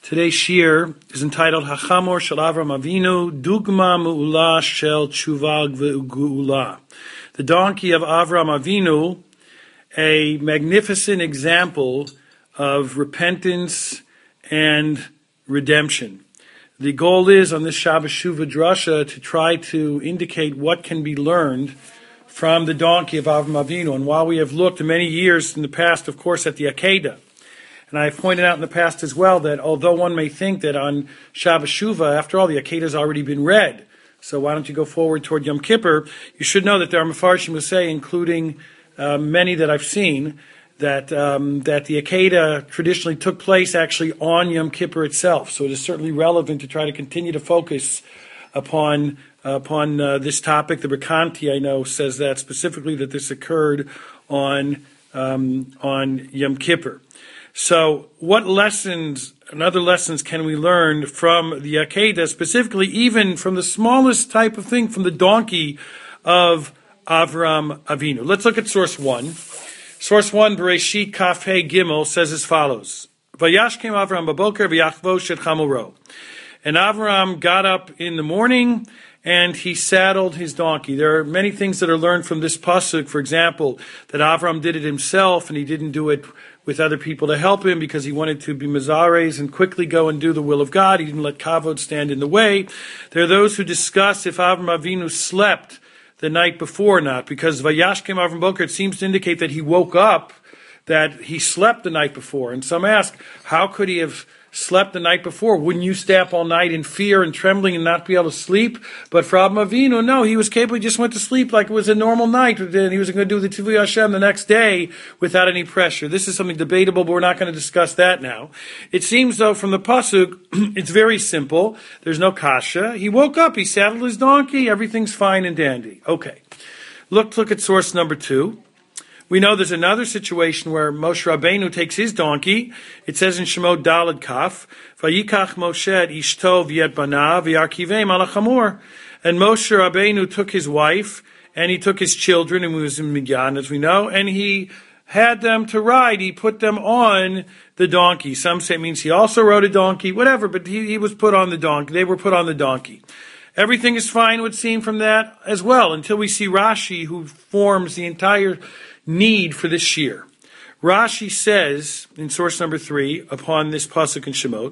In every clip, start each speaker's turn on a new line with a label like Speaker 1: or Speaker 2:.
Speaker 1: Today's shir is entitled Hachamor Shel Avram Avinu Dugma Me'ula Shel Tshuva Geula. The donkey of Avram Avinu, a magnificent example of repentance and redemption. The goal is on this Shabbos Shuva Drasha to try to indicate what can be learned from the donkey of Avram Avinu. And while we have looked many years in the past, of course, at the Akedah, and I've pointed out in the past as well that although one may think that on Shabbos Shuva, after all, the Akedah has already been read, so why don't you go forward toward Yom Kippur? You should know that there are Mefarshim who say, including many that I've seen, that the Akedah traditionally took place actually on Yom Kippur itself. So it is certainly relevant to try to continue to focus upon this topic. The Rekanti, I know, says that specifically that this occurred on Yom Kippur. So what lessons and other lessons can we learn from the Akedah, specifically even from the smallest type of thing, from the donkey of Avram Avinu? Let's look at source 1. Source 1, Bereshit Kaf He Gimel, says as follows. Vayashkem Avram baboker v'yachvosh et chamuro. And Avram got up in the morning and he saddled his donkey. There are many things that are learned from this pasuk. For example, that Avram did it himself and he didn't do it with other people to help him because he wanted to be Mazares and quickly go and do the will of God. He didn't let Kavod stand in the way. There are those who discuss if Avram Avinu slept the night before or not, because Vayashkem Avram Boker, it seems to indicate that he woke up, that he slept the night before. And some ask, how could he have slept the night before? Wouldn't you stay up all night in fear and trembling and not be able to sleep? But for Avram Avinu, no, he was capable, he just went to sleep like it was a normal night, and he was going to do the Tivui Hashem the next day without any pressure. This is something debatable, but we're not going to discuss that now. It seems, though, from the pasuk, it's very simple. There's no kasha. He woke up, he saddled his donkey, everything's fine and dandy. Okay. Look at source number 2. We know there's another situation where Moshe Rabbeinu takes his donkey. It says in Shemot Daled Kaf, Vayikach Moshe et ishto v'et banav v'yarkiveim ala chamor. And Moshe Rabbeinu took his wife, and he took his children, and he was in Midian, as we know, and he had them to ride. He put them on the donkey. Some say it means he also rode a donkey, whatever, but he was put on the donkey. They were put on the donkey. Everything is fine, would seem, from that as well, until we see Rashi, who forms the entire need for this shir. Rashi says, in source number 3, upon this pasuk in Shemot,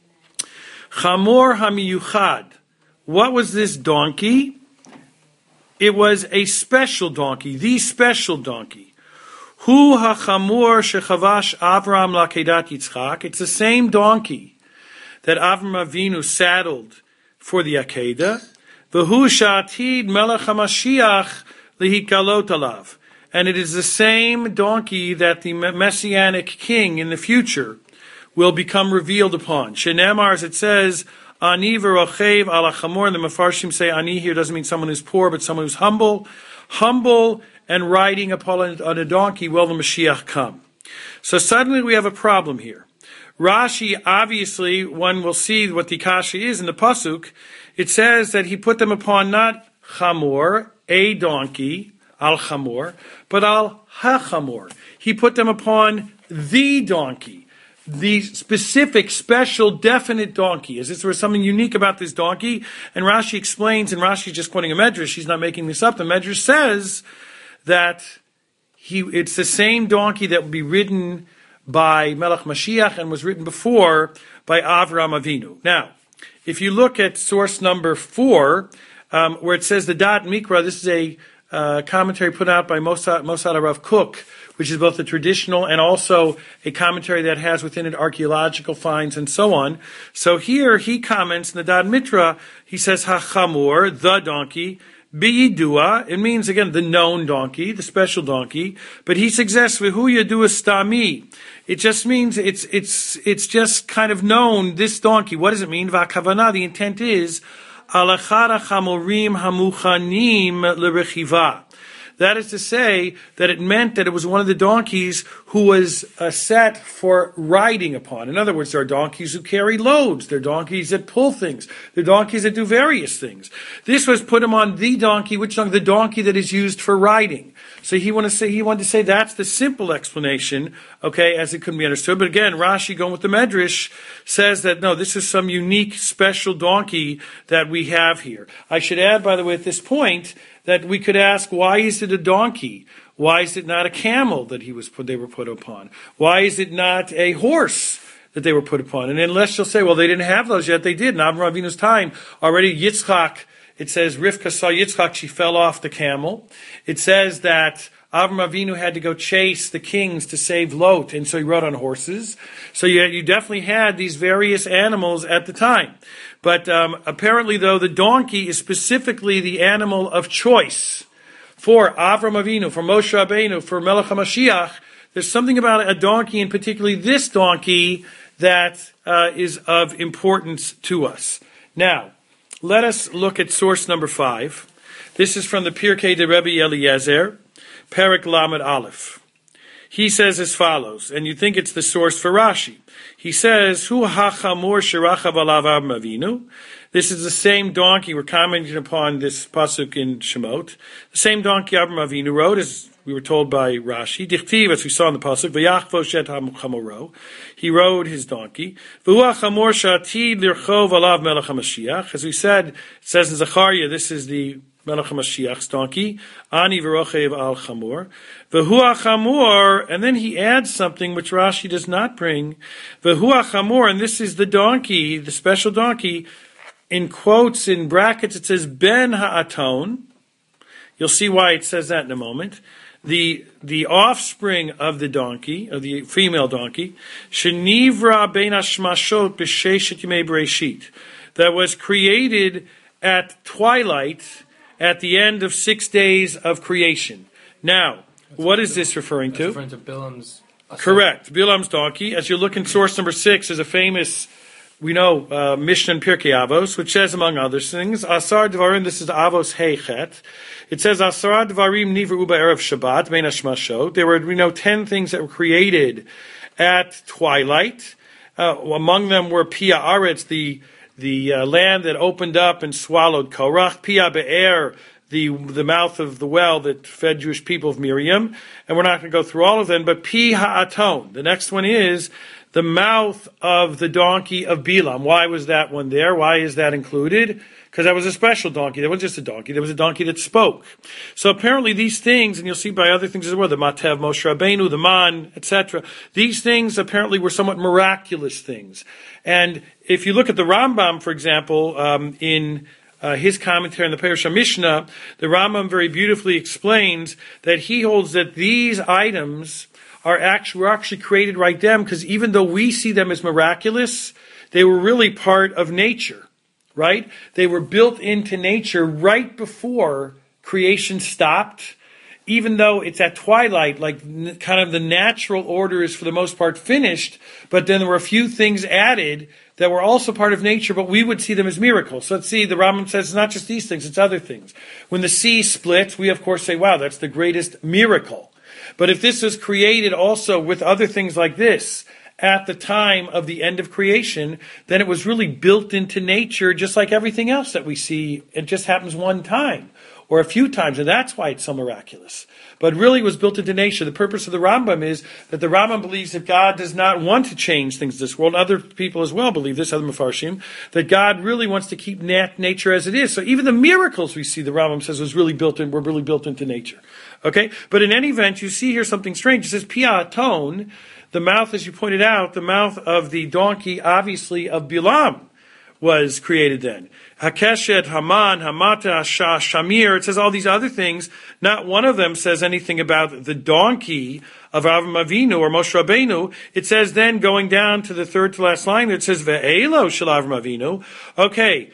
Speaker 1: Chamor hamiyuchad. What was this donkey? It was a special donkey, the special donkey. Hu hachamor shechavash Avram lakedat Yitzchak. It's the same donkey that Avram Avinu saddled for the Akedah. V'hu sha'atid melech hamashiach lihikalot alav. And it is the same donkey that the Messianic king in the future will become revealed upon. Shenemar, as it says, Ani v'rochev ala chamor. And the Mefarshim say Ani here doesn't mean someone who's poor, but someone who's humble. Humble and riding upon a donkey will the Mashiach come. So suddenly we have a problem here. Rashi, obviously, one will see what the kasha is in the pasuk. It says that he put them upon not chamor, a donkey, al chamor, but al hachamor. He put them upon the donkey, the specific, special, definite donkey. As if there was something unique about this donkey. And Rashi explains, and Rashi is just quoting a medrash, he's not making this up. The medrash says that it's the same donkey that will be ridden by Melech Mashiach and was written before by Avram Avinu. Now, if you look at source number 4, where it says the Dat Mikra, this is a commentary put out by Mossad Rav Kook, which is both a traditional and also a commentary that has within it archaeological finds and so on. So here he comments in the Dad Mitra, he says, Ha-chamor, the donkey, B'yidua, it means, again, the known donkey, the special donkey, but he suggests, V'hu yadua stami. It just means, it's just kind of known, this donkey. What does it mean? V'akavana, the intent is, Alachara chamorim hamuchanim lerechiva. That is to say that it meant that it was one of the donkeys who was set for riding upon. In other words, there are donkeys who carry loads. There are donkeys that pull things. There are donkeys that do various things. This was put him on the donkey, which donkey? The donkey that is used for riding. So he wanted to say that's the simple explanation, okay, as it couldn't be understood. But again, Rashi, going with the Medrash, says that no, this is some unique, special donkey that we have here. I should add, by the way, at this point, that we could ask, why is it a donkey? Why is it not a camel that they were put upon? Why is it not a horse that they were put upon? And unless you'll say, well, they didn't have those yet, they did. In Avram Avinu's time, already Yitzchak, it says Rivka saw Yitzchak, she fell off the camel. It says that Avram Avinu had to go chase the kings to save Lot, and so he rode on horses. So you definitely had these various animals at the time. But apparently, though, the donkey is specifically the animal of choice for Avram Avinu, for Moshe Rabbeinu, for Melech HaMashiach. There's something about a donkey, and particularly this donkey, that is of importance to us. Now, let us look at source number 5. This is from the Pirkei de Rebbe Eliezer, Perek Lamed Aleph. He says as follows, and you think it's the source for Rashi. He says, Hu hachamor sherachav alav Avram Avinu. This is the same donkey. We're commenting upon this pasuk in Shemot. The same donkey Avram Avinu rode, as we were told by Rashi. Dichtiv, as we saw in the pasuk, v'yachvo shet hamoro. He rode his donkey. V'hu hachamor shatid lirchov alav melech HaMashiach. As we said, it says in Zechariah, this is the Melech HaMashiach's donkey, Ani v'rochev al chamor. V'hu chamor, and then he adds something which Rashi does not bring. V'hu chamor, and this is the donkey, the special donkey. In quotes, in brackets, it says Ben Ha'aton. You'll see why it says that in a moment. The offspring of the donkey, of the female donkey, Shenivra Ben Hashmashot b'Sheshet Yimei Bereshit, that was created at twilight, at the end of 6 days of creation. Now, what is this referring to?
Speaker 2: Referring to Bilam's.
Speaker 1: Correct. Bilam's donkey. As you look in source number 6, is a famous, we know, Mishnah in Pirkei Avos, which says, among other things, Asar Dvarim, this is Avos Heichet. It says, Asar Dvarim Nivru Ba'erev Shabbat, Bein Hashmashot. There were, 10 things that were created at twilight. Among them were Pia Aretz, the land that opened up and swallowed Korach, Pia Be'er, the mouth of the well that fed Jewish people of Miriam. And we're not going to go through all of them, but Pi Ha'aton. The next one is the mouth of the donkey of Bilam. Why was that one there? Why is that included? Because that was a special donkey. That wasn't just a donkey. There was a donkey that spoke. So apparently these things, and you'll see by other things as well, the Matev Moshe Rabbeinu, the Man, etc., these things apparently were somewhat miraculous things. And if you look at the Rambam, for example, in his commentary on the Perush Mishnah, the Rambam very beautifully explains that he holds that these items were actually created right then, because even though we see them as miraculous, they were really part of nature. Right? They were built into nature right before creation stopped, even though it's at twilight, like kind of the natural order is for the most part finished, but then there were a few things added that were also part of nature, but we would see them as miracles. So let's see, the Rambam says it's not just these things, it's other things. When the sea splits, we of course say, wow, that's the greatest miracle. But if this was created also with other things like this, at the time of the end of creation, then it was really built into nature just like everything else that we see. It just happens one time or a few times, and that's why it's so miraculous. But really it was built into nature. The purpose of the Rambam is that the Rambam believes that God does not want to change things in this world. Other people as well believe this, other Mefarshim, that God really wants to keep nature as it is. So even the miracles we see, the Rambam says, were really built into nature. Okay? But in any event, you see here something strange. It says, Piaton, the mouth, as you pointed out, the mouth of the donkey, obviously, of Bilam was created then. Hakeshet, Haman, Hamata, Shamir, it says all these other things. Not one of them says anything about the donkey of Avram Avinu or Moshe Rabbeinu. It says then, going down to the third to last line, it says, Ve'elo shel Avram Avinu. Okay,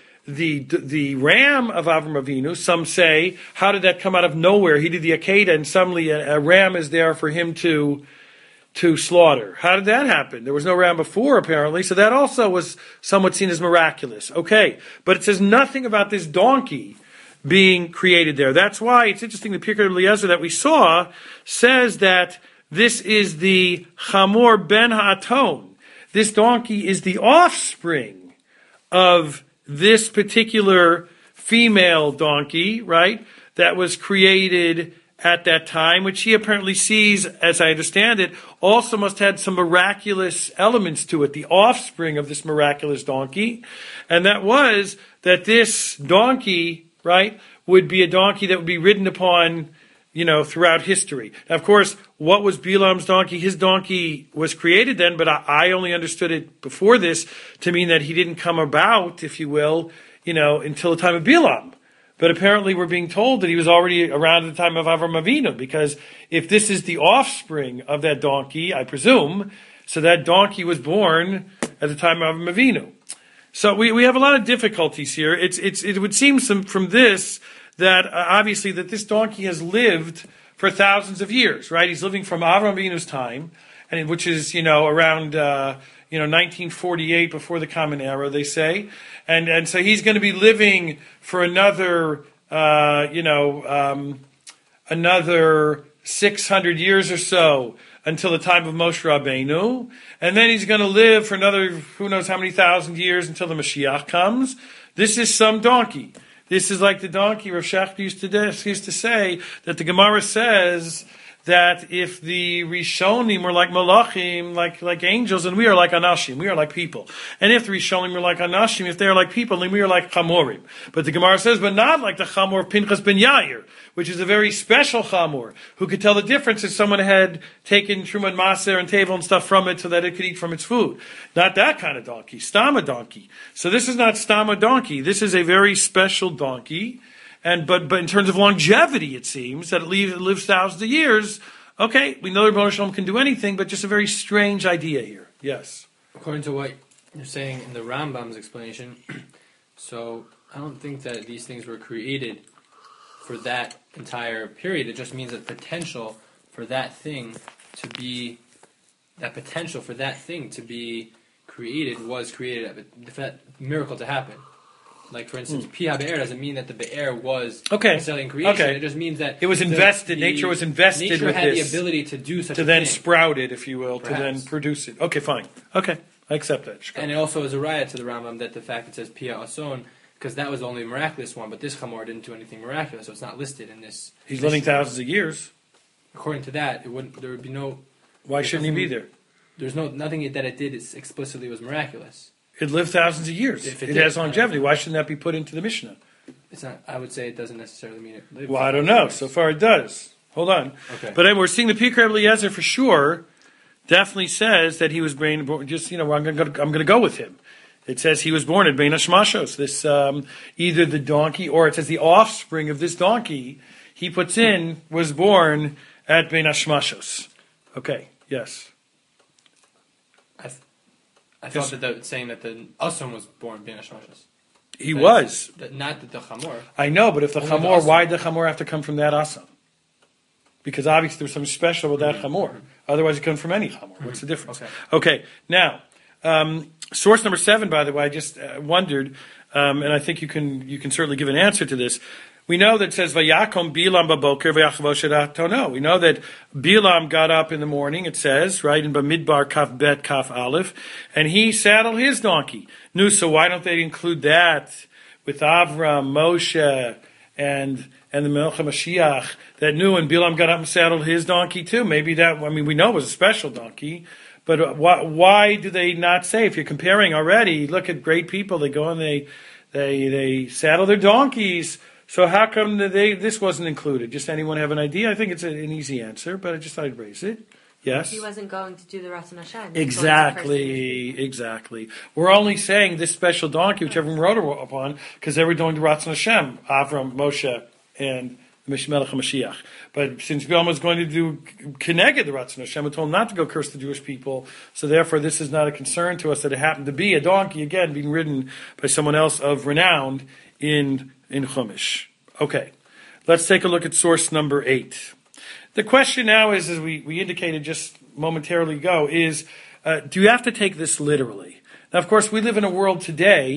Speaker 1: the ram of Avram Avinu, some say, how did that come out of nowhere? He did the Akedah, and suddenly a ram is there for him to slaughter. How did that happen? There was no ram before, apparently, so that also was somewhat seen as miraculous. Okay, but it says nothing about this donkey being created there. That's why it's interesting, the Pirkei Eliezer that we saw says that this is the Chamor ben Ha'aton. This donkey is the offspring of this particular female donkey, right, that was created at that time, which he apparently sees, as I understand it, also must have had some miraculous elements to it, the offspring of this miraculous donkey. And that was that this donkey, right, would be a donkey that would be ridden upon, throughout history. Now, of course, what was Bilam's donkey? His donkey was created then, but I only understood it before this to mean that he didn't come about, if you will, until the time of Bilam. But apparently we're being told that he was already around at the time of Avram Avinu, because if this is the offspring of that donkey, I presume, so that donkey was born at the time of Avram Avinu. So we have a lot of difficulties here. It would seem from this that obviously that this donkey has lived for thousands of years, right? He's living from Avram Avinu's time, and which is around 1948 before the Common Era, they say. And so he's going to be living for another 600 years or so until the time of Moshe Rabbeinu. And then he's going to live for another, who knows how many thousand years until the Mashiach comes. This is some donkey. This is like the donkey Rav Schachter used to say, that the Gemara says that if the Rishonim were like Malachim, like angels, and we are like Anashim, we are like people. And if the Rishonim were like Anashim, if they are like people, then we are like Chamorim. But the Gemara says, but not like the Chamor of Pinchas ben Yair, which is a very special Chamor, who could tell the difference if someone had taken Truman Maser and Tevel and stuff from it so that it could eat from its food. Not that kind of donkey, Stama donkey. So this is not Stama donkey. This is a very special donkey. But in terms of longevity, it seems that it lives thousands of years. Okay, we know that Rebbeinu Shalom can do anything, but just a very strange idea here. Yes.
Speaker 2: According to what you're saying in the Rambam's explanation, so I don't think that these things were created for that entire period. It just means that potential for that thing to be created was created, for that miracle to happen. Like, for instance, Pia Be'er doesn't mean that the Be'er was necessarily in creation. Okay. It just means that
Speaker 1: it was invested. Nature was invested
Speaker 2: nature
Speaker 1: with
Speaker 2: had
Speaker 1: this.
Speaker 2: The ability to do such a thing.
Speaker 1: To then sprout it, if you will, perhaps. To then produce it. Okay, fine. Okay, I accept that.
Speaker 2: And it also is a riot to the Rambam that the fact it says Pia Ason, because that was the only miraculous one, but this Chamor didn't do anything miraculous, so it's not listed in this.
Speaker 1: He's living thousands of years.
Speaker 2: According to that, there would be no...
Speaker 1: Why shouldn't he be there?
Speaker 2: There's nothing that it did explicitly was miraculous.
Speaker 1: It lived thousands of years. It has longevity. Why shouldn't that be put into the Mishnah?
Speaker 2: It's not. I would say it doesn't necessarily mean it lived.
Speaker 1: Well, I don't know. So far it does. Hold on.
Speaker 2: Okay.
Speaker 1: But anyway, we're seeing the Pirkei Eliezer for sure definitely says that he was born, just, I'm going to go with him. It says he was born at Bein Hashmashos. This, either the donkey, or it says the offspring of this donkey, he puts in, was born at Bein Hashmashos. Okay, yes.
Speaker 2: I thought that saying that the Asam was born Bein Hashmashos.
Speaker 1: He was.
Speaker 2: Not the Chamor.
Speaker 1: I know, but if the Chamor, why did the Chamor have to come from that Asam? Because obviously there's something special with that Chamor. Otherwise it could come from any Chamor. What's the difference? Okay. Now, source number 7, by the way, I just wondered, and I think you can certainly give an answer to this. We know that it says, Vayakom Bilam baboker v'yachavosh tono. We know that Bilam got up in the morning, it says, right, in Bamidbar Kaf Bet Kaf Aleph, and he saddled his donkey. So why don't they include that with Avram, Moshe, and the Melech HaMashiach that knew, and Bilam got up and saddled his donkey too? Maybe that, we know it was a special donkey, but why do they not say, if you're comparing already, look at great people, they go and they saddle their donkeys. So how come this wasn't included? Just anyone have an idea? I think it's an easy answer, but I just thought I'd raise it. Yes?
Speaker 3: He wasn't going to do the Ratzon Hashem.
Speaker 1: Exactly. We're only saying this special donkey, which everyone wrote upon, because they were doing the Ratzon Hashem, Avram, Moshe, and Melech HaMashiach. But since Bilam was going to do Keneged the Ratzon Hashem, we told him not to go curse the Jewish people, so therefore this is not a concern to us that it happened to be a donkey, again, being ridden by someone else of renown in Chumash. Okay, let's take a look at source number 8. The question now is, as we indicated just momentarily ago, is do you have to take this literally? Now, of course, we live in a world today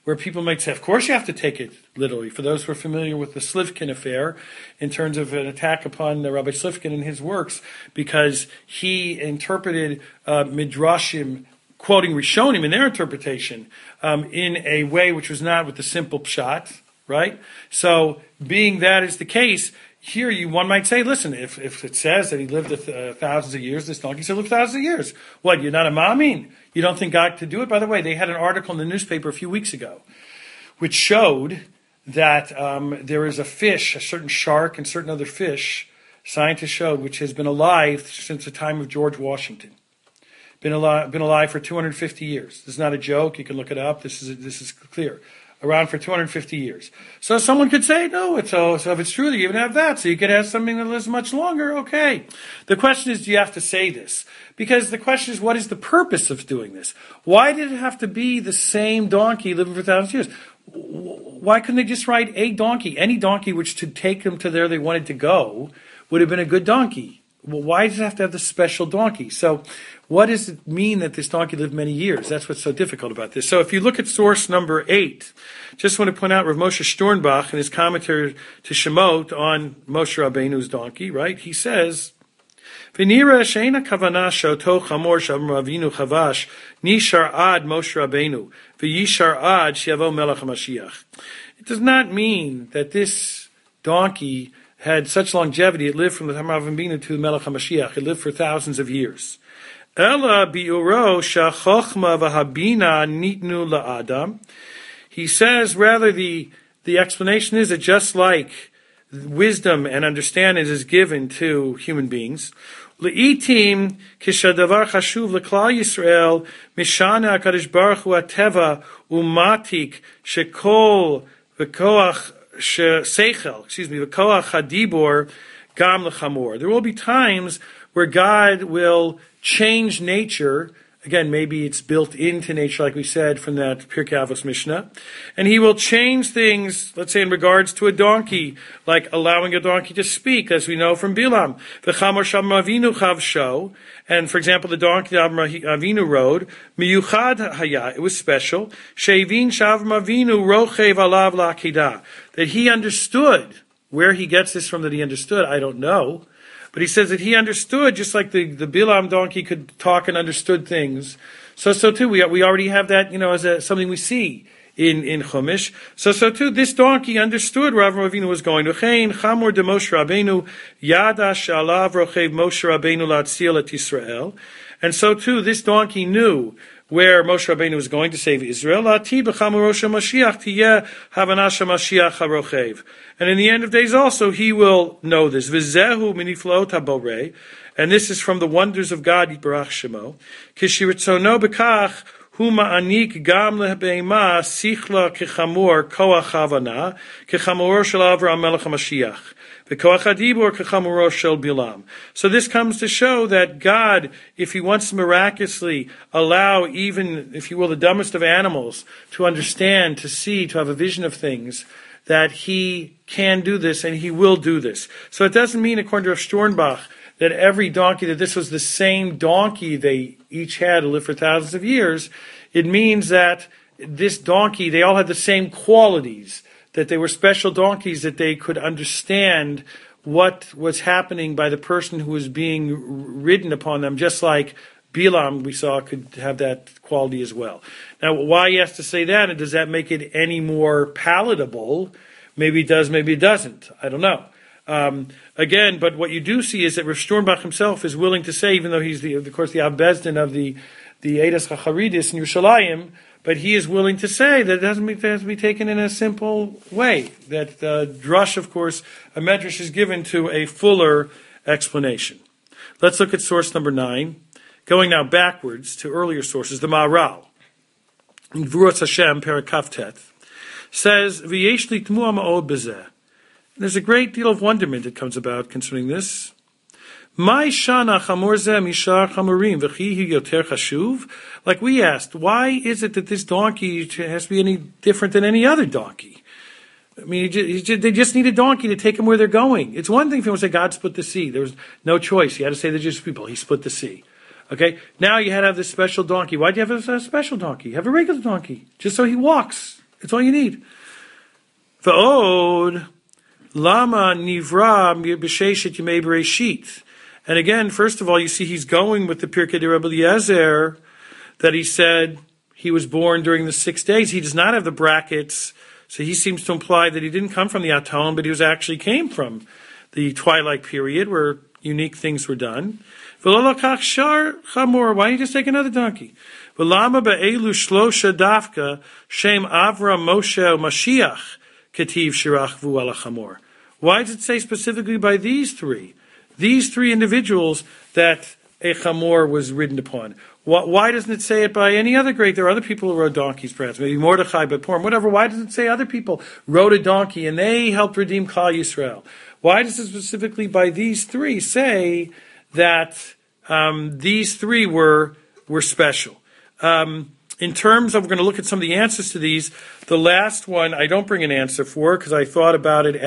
Speaker 1: where people might say, of course you have to take it literally. For those who are familiar with the Slivkin affair, in terms of an attack upon Rabbi Slivkin and his works, because he interpreted Midrashim, quoting Rishonim in their interpretation, in a way which was not with the simple pshat, right? So, being that is the case, here one might say, listen, if it says that he lived thousands of years, this donkey said lived thousands of years. What, you're not a ma'amin? You don't think God could do it? By the way, they had an article in the newspaper a few weeks ago, which showed that there is a fish, a certain shark and certain other fish, scientists showed, which has been alive since the time of George Washington. Been alive for 250 years. This is not a joke. You can look it up. This is clear. Around for 250 years. So someone could say, no, so if it's true that you even have that, so you could have something that lives much longer, okay. The question is, do you have to say this? Because the question is, what is the purpose of doing this? Why did it have to be the same donkey living for thousands of years? Why couldn't they just ride a donkey? Any donkey which to take them to where they wanted to go would have been a good donkey. Well, why does it have to have the special donkey? So what does it mean that this donkey lived many years? That's what's so difficult about this. So if you look at source number 8, just want to point out Rav Moshe Sternbach in his commentary to Shemot on Moshe Rabbeinu's donkey, right? He says, V'nira she'ena kavana shoto chamor shavim Avinu chavash nishar ad Moshe Rabbeinu v'yishar ad shiavo melech HaMashiach. It does not mean that this donkey had such longevity. It lived from the time of Avinu to the Melech HaMashiach. It lived for thousands of years. Ela bi'uro sha'chochma v'habina nitnu la'adam. He says, rather, the explanation is that just like wisdom and understanding is given to human beings, le'itim kishadavar chashuv l'klal Yisrael mishana HaKadosh Baruch Hu ateva umatik shekol v'koach v'koach hadibor gam l'chamor. There will be times where God will change nature. Again, maybe it's built into nature, like we said from that Pirkei Avos Mishnah. And he will change things, let's say in regards to a donkey, like allowing a donkey to speak, as we know from Bilam. V'chamor Shavim Avinu chavsho. And for example, the donkey that Avinu rode, miyuchad haya, it was special. Sheivin Shavim Avinu rochev alav la'akedah. That he understood. Where he gets this from that he understood, I don't know. But he says that he understood, just like the Bilam donkey could talk and understood things. So too, we already have that, as something we see in Chumash. So too, this donkey understood where Avraham Avinu was going. Uchein chamor de Moshe Rabbeinu yada shalav rochev Moshe Rabbeinu latzil et Yisrael. And so too, this donkey knew where Moshe Rabbeinu was going to save Israel. Lati b'chamor Rosh HaMashiach tiyeh havanash HaMashiach harochev. And in the end of days also, he will know this. V'zehu miniflot haborei. And this is from the wonders of God, Yitbarach Shemo. Kishiritzono b'kach hu ma'anik gam lebeima sichla kechamor koach havana kechamor shel Avraham melech HaMashiach. So this comes to show that God, if he wants to miraculously allow even, if you will, the dumbest of animals to understand, to see, to have a vision of things, that he can do this and he will do this. So it doesn't mean, according to Rav Sternbach, that every donkey, that this was the same donkey they each had to live for thousands of years. It means that this donkey, they all had the same qualities, that they were special donkeys, that they could understand what was happening by the person who was being ridden upon them, just like Bilam, we saw, could have that quality as well. Now, why he has to say that, and does that make it any more palatable? Maybe it does, maybe it doesn't. I don't know. Again, but what you do see is that Rav Sternbach himself is willing to say, even though he's, of course, the Ab Bezdin of the Eidas HaCharidis in Yerushalayim, but he is willing to say that it has to be taken in a simple way. That drush, of course, a medrash is given to a fuller explanation. Let's look at source number 9. Going now backwards to earlier sources, the Maharal, in Gvuras Hashem, Parakavtet, says, V'yesh li tmuah ma'od b'zeh. There's a great deal of wonderment that comes about concerning this. Mai shana chamor zeh mishar chamorim v'chi yoter chashuv. Like we asked, why is it that this donkey has to be any different than any other donkey? I mean, they just need a donkey to take them where they're going. It's one thing if you want to say God split the sea. There was no choice. You had to say the Jewish people, he split the sea. Okay? Now you had to have this special donkey. Why do you have a special donkey? Have a regular donkey. Just so he walks. It's all you need. V'od lama nivra b'sheshet yemei bereshit. And again, first of all, you see he's going with the Pirkei de Rabbi Eliezer that he said he was born during the 6 days. He does not have the brackets, so he seems to imply that he didn't come from the Aton, but he was actually came from the twilight period where unique things were done. V'lo shar chamor. Why don't you just take another donkey? V'lama be'elu shlosha dafka shem Avram Moshe Mashiach ketiv shirach v'u'ala chamor. Why does it say specifically by these three? These three individuals that a chamor was ridden upon. Why doesn't it say it by any other great? There are other people who rode donkeys, perhaps. Maybe Mordechai, but Purim, whatever. Why does it say other people rode a donkey and they helped redeem Klal Yisrael? Why does it specifically by these three say that these three were special? In terms of, we're going to look at some of the answers to these. The last one I don't bring an answer for because I thought about it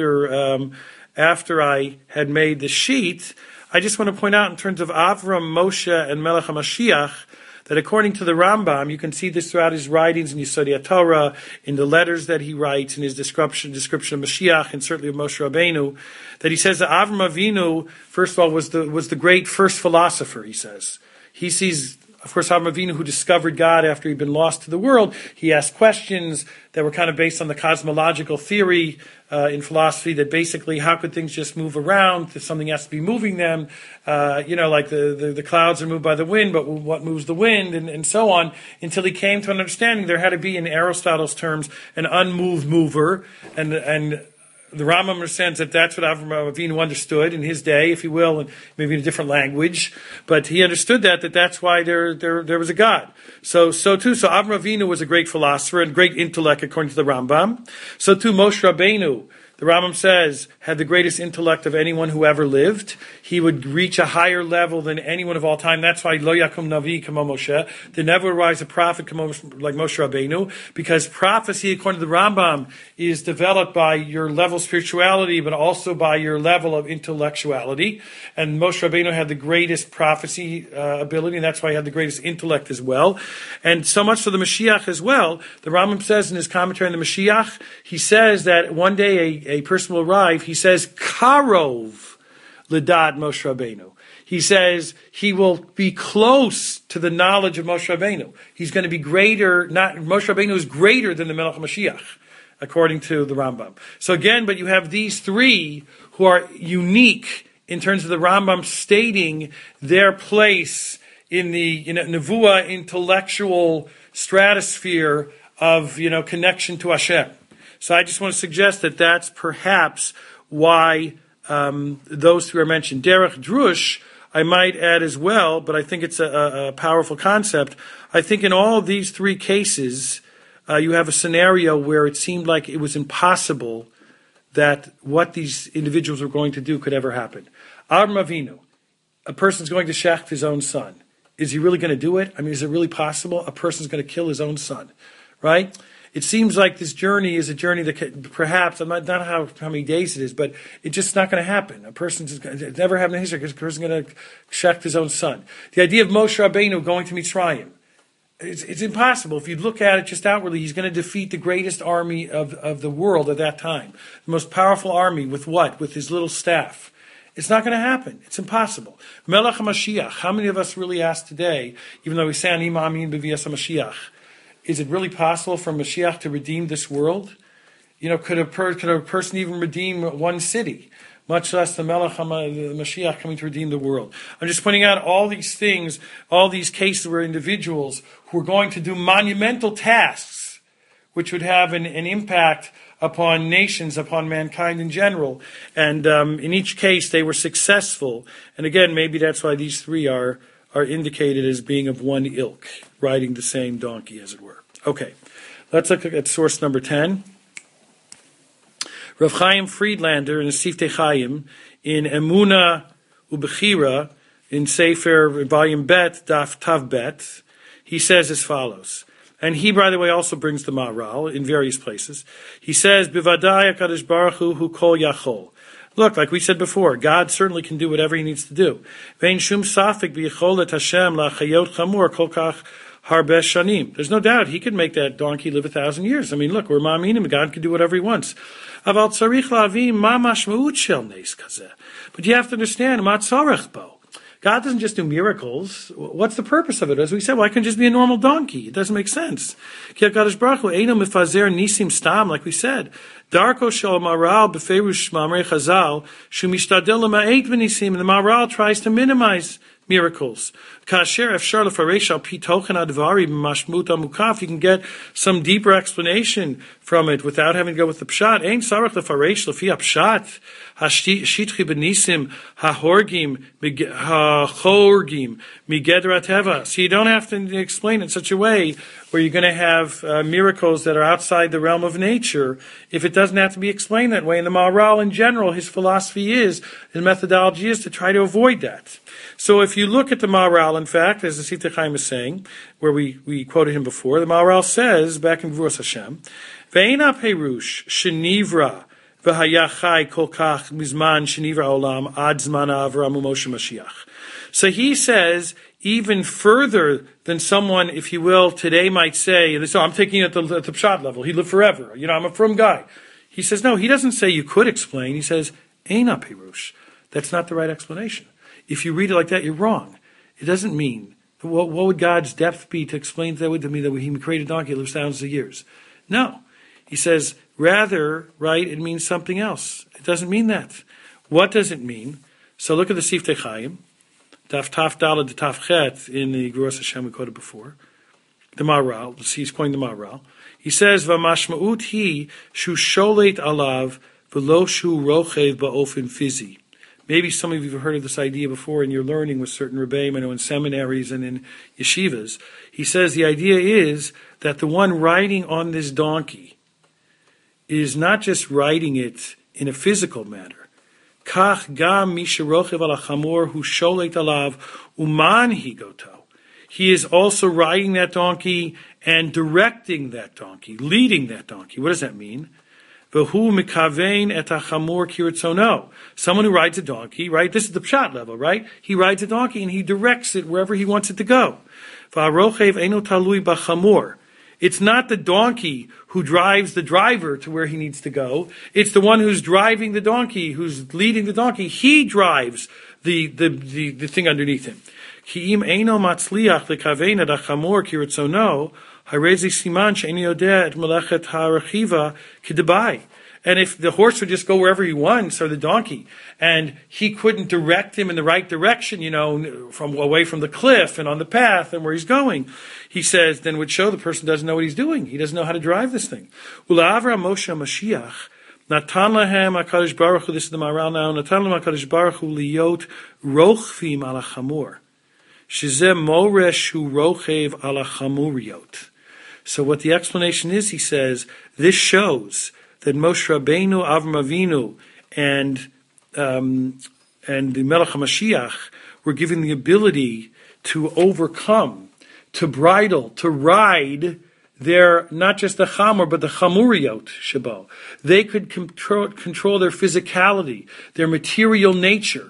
Speaker 1: after I had made the sheet. I just want to point out in terms of Avram, Moshe, and Melech HaMashiach that according to the Rambam, you can see this throughout his writings in Yesodei Torah, in the letters that he writes, in his description of Mashiach, and certainly of Moshe Rabbeinu, that he says that Avram Avinu, first of all, was the great first philosopher, he says. He sees, of course, Avram Avinu, who discovered God after he'd been lost to the world, he asked questions that were kind of based on the cosmological theory in philosophy that basically how could things just move around? Something has to be moving them. Like the clouds are moved by the wind, but what moves the wind and so on, until he came to an understanding there had to be, in Aristotle's terms, an unmoved mover. And the Rambam understands that that's what Avram Avinu understood in his day, if you will, and maybe in a different language. But he understood that's why there was a God. So Avram Avinu was a great philosopher and great intellect according to the Rambam. So too Moshe Rabbeinu, the Rambam says, had the greatest intellect of anyone who ever lived. He would reach a higher level than anyone of all time. That's why Lo Yakum Navi Kamo Moshe. There never arise a prophet like Moshe Rabbeinu, because prophecy, according to the Rambam, is developed by your level of spirituality, but also by your level of intellectuality. And Moshe Rabbeinu had the greatest prophecy ability, and that's why he had the greatest intellect as well. And so much for the Mashiach as well. The Rambam says in his commentary on the Mashiach, he says that one day a person will arrive, he says, Karov Ledad Moshe Rabbeinu. He says he will be close to the knowledge of Moshe Rabbeinu. He's going to be greater, Moshe Rabbeinu is greater than the Melech HaMashiach, according to the Rambam. So again, but you have these three who are unique in terms of the Rambam stating their place in the Nevuah intellectual stratosphere of connection to Hashem. So I just want to suggest that that's perhaps why those three are mentioned. Derech Drush, I might add as well, but I think it's a powerful concept. I think in all of these three cases, you have a scenario where it seemed like it was impossible that what these individuals were going to do could ever happen. Avram Avinu, a person's going to shecht his own son. Is he really going to do it? I mean, is it really possible? A person's going to kill his own son, right? It seems like this journey is a journey that perhaps, I'm not how many days it is, but it's just not going to happen. It's never happened in history because a person's going to shecht his own son. The idea of Moshe Rabbeinu going to Mitzrayim, it's impossible. If you look at it just outwardly, he's going to defeat the greatest army of the world at that time. The most powerful army with what? With his little staff. It's not going to happen. It's impossible. Melech HaMashiach, how many of us really ask today, even though we say, Ani ma'amin b'vias HaMashiach, is it really possible for Mashiach to redeem this world? Could a person even redeem one city, much less the Melech the Mashiach coming to redeem the world? I'm just pointing out all these things, all these cases where individuals who are going to do monumental tasks, which would have an impact upon nations, upon mankind in general. And in each case, they were successful. And again, maybe that's why these three are indicated as being of one ilk, riding the same donkey, as it were. Okay, let's look at source number 10. Rav Chaim Friedlander in the Siftei Chaim, in Emuna Ubechira, in Sefer Volume Bet, Daf Tav Bet, he says as follows. And he, by the way, also brings the Maharal in various places. He says, Bivadai HaKadosh Baruch Hu Kol Yachol. Look, like we said before, God certainly can do whatever he needs to do. Vein shum safik b'yicholet Hashem la'chayot chamur kol kach harbe shanim. There's no doubt he could make that donkey live 1,000 years. I mean, look, we're ma'aminim. God can do whatever he wants. Aval tzarich la'avim ma mashma'ut shel nes kazeh. But you have to understand, ma tzarech bo. God doesn't just do miracles. What's the purpose of it? As we said, why can't it just be a normal donkey? It doesn't make sense. Like we said, Darko shel Maral b'feirush mamrei Chazal shumishtadel lema'et v'nisim. And the Maral tries to minimize miracles. Kasher efshar lefaresh al pi tochen advari b'mashmut amukaf. You can get some deeper explanation from it without having to go with the pshat. Ein sarach lefaresh lefi pshat hashitchi b'nisim hahorgim hachorgim migedra teva. So you don't have to explain it in such a way where you're going to have miracles that are outside the realm of nature if it doesn't have to be explained that way. And the Maharal in general, his philosophy is, his methodology is to try to avoid that. So if you look at the Maharal, in fact, as the Sifte Chaim is saying, where we quoted him before, the Maharal says, back in Gvuras Hashem, Ve'ena perush shenivra v'hayachai kol kach mizman shenivra olam ad zman Avram u'Moshe Mashiach. So he says, even further than someone, if you will, today might say, and so I'm taking it at the pshat level, he lived forever, I'm a frum guy. He says, no, he doesn't say you could explain, he says, Eina perush. That's not the right explanation. If you read it like that, you're wrong. It doesn't mean, what would God's depth be to explain that to me that he created a donkey that lives thousands of years? No. He says, rather, right, it means something else. It doesn't mean that. What does it mean? So look at the Sifte Chaim, Daf Taf Daled Taf Chet in the Gvuras Hashem we quoted before. The Maharal, he's quoting the Maharal. He says, "V'mashma'ut hi shu sholet alav v'lo shu rochev ba'ofen fizi." Maybe some of you have heard of this idea before in your learning with certain rebbeim, I know in seminaries and in yeshivas. He says the idea is that the one riding on this donkey is not just riding it in a physical manner. Kach gam misharochev ala chamor hu sholet alav uman higoto. He is also riding that donkey and directing that donkey, leading that donkey. What does that mean? V'hu mikavein et hachamor kiritzono. Someone who rides a donkey, right? This is the pshat level, right? He rides a donkey and he directs it wherever he wants it to go. V'arochev eino talui b'chamor. It's not the donkey who drives the driver to where he needs to go. It's the one who's driving the donkey, who's leading the donkey. He drives the thing underneath him. Ki im eino matzliach lekavein et hachamor kiritzono. And if the horse would just go wherever he wants, or the donkey, and he couldn't direct him in the right direction, from away from the cliff and on the path and where he's going, he says, then would show the person doesn't know what he's doing. He doesn't know how to drive this thing. U'la'avra Moshe Mashiach, Natan lahem HaKadosh Baruch Hu, this is the Maharal now, Natan lahem HaKadosh Baruch Hu liyot rochvim ala chamor. Shizeh moresh hu rochev ala chamuriot. So what the explanation is, he says, this shows that Moshe Rabbeinu, Avram Avinu, and the Melech HaMashiach were given the ability to overcome, to bridle, to ride their, not just the chamor, but the chamuriot shabo. They could control their physicality, their material nature.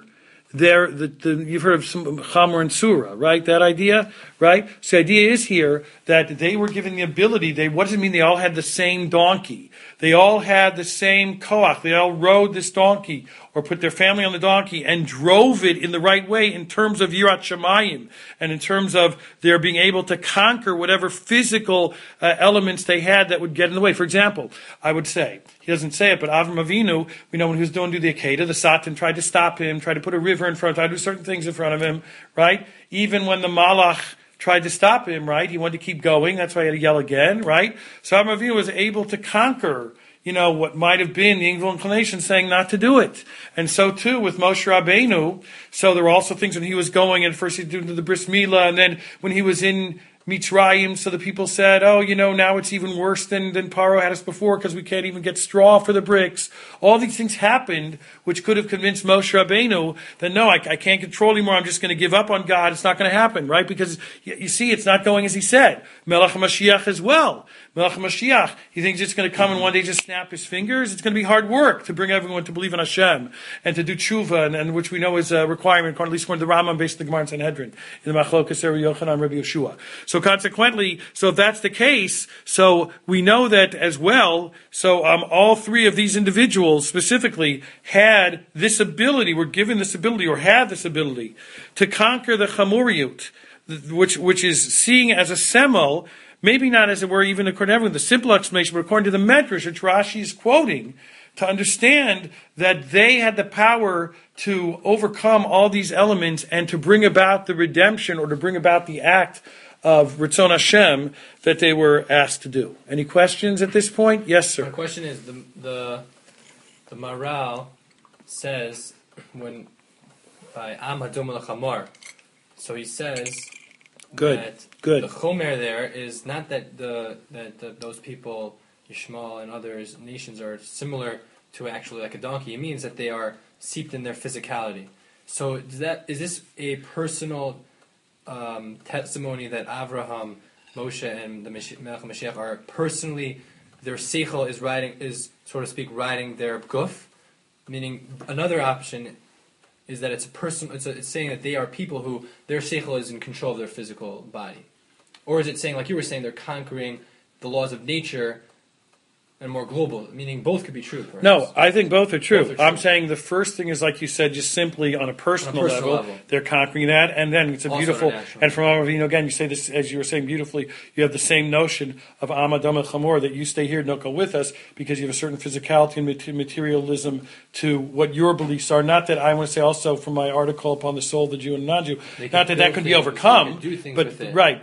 Speaker 1: You've heard of some Chamor and Surah, right? That idea, right? So the idea is here that they were given the ability. What does it mean? They all had the same donkey. They all had the same koach. They all rode this donkey or put their family on the donkey and drove it in the right way in terms of Yirat Shamayim and in terms of their being able to conquer whatever physical elements they had that would get in the way. For example, I would say, he doesn't say it, but Avram Avinu, we know when he was doing the Akedah, the Satan tried to stop him, tried to put a river in front, tried to do certain things in front of him, right? Even when the Malach tried to stop him, right? He wanted to keep going. That's why he had to yell again, right? So Avram Avinu was able to conquer, what might have been the evil inclination saying not to do it. And so too with Moshe Rabbeinu. So there were also things when he was going, and first he did the Bris Milah, and then when he was in Mitzrayim, so the people said, now it's even worse than Paro had us before because we can't even get straw for the bricks. All these things happened which could have convinced Moshe Rabbeinu that no, I can't control anymore, I'm just going to give up on God, it's not going to happen, right? Because you see, it's not going as he said. Melech HaMashiach as well. Melech Mashiach, he thinks it's going to come and one day just snap his fingers. It's going to be hard work to bring everyone to believe in Hashem and to do tshuva, and which we know is a requirement, at least according to the Rambam, based on the Gemara and Sanhedrin, in the Machlokas Rabbi Yochanan, Rabbi Yeshua. So consequently, so if that's the case, so we know that as well, so all three of these individuals specifically had this ability, were given this ability, or had this ability, to conquer the Chamuriyut, which is seeing as a semel, maybe not as it were even according to everyone, the simple explanation, but according to the Medrash, which Rashi is quoting, to understand that they had the power to overcome all these elements and to bring about the redemption, or to bring about the act of Ritzon Hashem that they were asked to do. Any questions at this point? Yes, sir.
Speaker 2: My question is, the Maral says, when by Am Hadom L'Chamor, so he says that the Chomer there is not that those people, Yishmael and others, nations, are similar to actually like a donkey. It means that they are seeped in their physicality. So is this a personal testimony that Avraham, Moshe, and the Melech Mashiach are personally, their seichel is so to speak riding their guf? Meaning another option is that it's saying that they are people who their seichel is in control of their physical body. Or is it saying, like you were saying, they're conquering the laws of nature and more global, meaning both could be true, perhaps?
Speaker 1: No, I think both are true. I'm saying the first thing is, like you said, just simply on a personal level, they're conquering that, and then it's a also beautiful, and from Avinu, again, you say this, as you were saying beautifully, you have the same notion of Amadam and Chamor, that you stay here, don't go with us, because you have a certain physicality and materialism to what your beliefs are. Not that I want to say also from my article upon the soul, the Jew and the non-Jew, not that could be overcome, but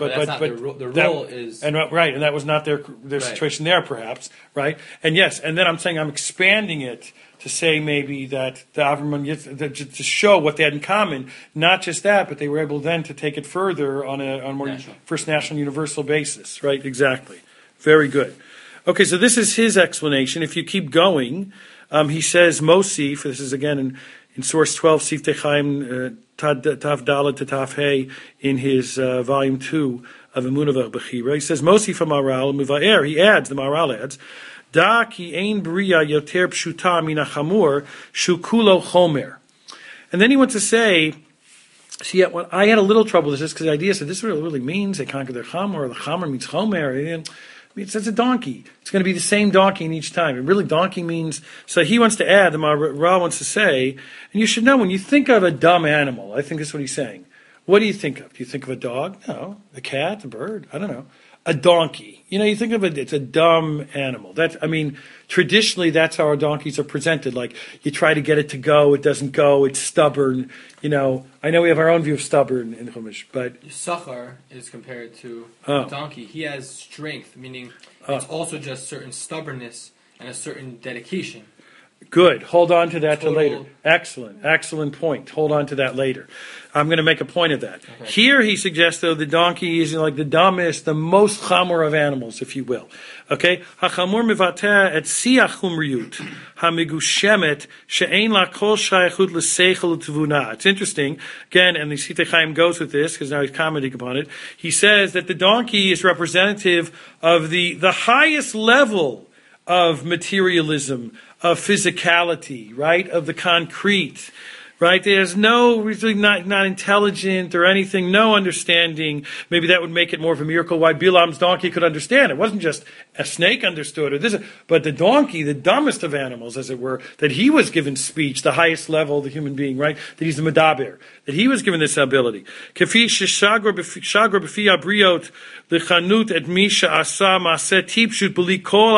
Speaker 2: the role is...
Speaker 1: And that was not their situation there, perhaps, right? And yes, and then I'm saying I'm expanding it to say maybe that the Avram to show what they had in common. Not just that, but they were able then to take it further on a more first national universal basis. Right? Exactly. Very good. Okay, so this is his explanation. If you keep going, he says Mosif. This is again in source 12, Sif Techaim Tav Dalet to Tav Hey in his volume 2 of Emunah Bechira. He says Mosif Maral Muvaer. He adds, the Maral adds, Da ki ein bria yoter pshuta min hachamur shukulo chomer. And then he wants to say, see, I had a little trouble with this because the idea said this really means they conquer their chamor, or the chamor means chomer. It's a donkey. It's going to be the same donkey in each time. And really, donkey means. So he wants to add. The Maral wants to say, and you should know when you think of a dumb animal. I think that's what he's saying. What do you think of? Do you think of a dog? No. A cat? A bird? I don't know. A donkey. You think of it, it's a dumb animal. Traditionally that's how our donkeys are presented. Like, you try to get it to go, it doesn't go, it's stubborn. I know we have our own view of stubborn in Chumash, but...
Speaker 2: Yisachar is compared to a donkey. He has strength, meaning it's also just certain stubbornness and a certain dedication.
Speaker 1: Good. Hold on to that till later. Excellent point. Hold on to that later. I'm going to make a point of that. Okay. Here he suggests, though, the donkey is like the dumbest, the most chamor of animals, if you will. Okay? HaChamor mivater et siach chumriyut hamigushemet she'ein la kol shayachut l'seichel u'tevuna. It's interesting. Again, and the Sitei Chaim goes with this, because now he's commenting upon it. He says that the donkey is representative of the highest level of materialism, of physicality, right? Of the concrete, right? There's really not intelligent or anything, no understanding. Maybe that would make it more of a miracle why Bilam's donkey could understand. It wasn't just a snake understood, but the donkey, the dumbest of animals, as it were, that he was given speech, the highest level of the human being, right? That he's the medaber, that he was given this ability. Kefi sheshagor b'fi abriot lechanut et misha asa maaseh tipshut b'li kol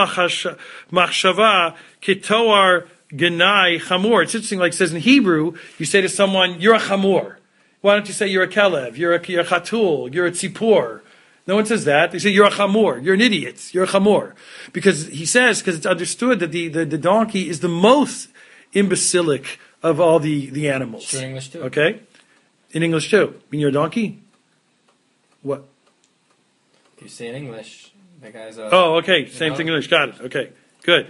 Speaker 1: machshava ketoar Genai chamor. It's interesting, like it says in Hebrew, you say to someone, you're a chamor. Why don't you say you're a kelev, you're a chatul, you're a tzipor? No one says that. They say you're a chamor, you're an idiot, you're a chamor. Because it's understood that the donkey is the most imbecilic of all the animals.
Speaker 2: Sure, in English too.
Speaker 1: Okay? In English too. Mean you're a donkey? What?
Speaker 2: If you say in English, that guy's a...
Speaker 1: Oh, okay. Same thing in English. Got it. Okay. Good.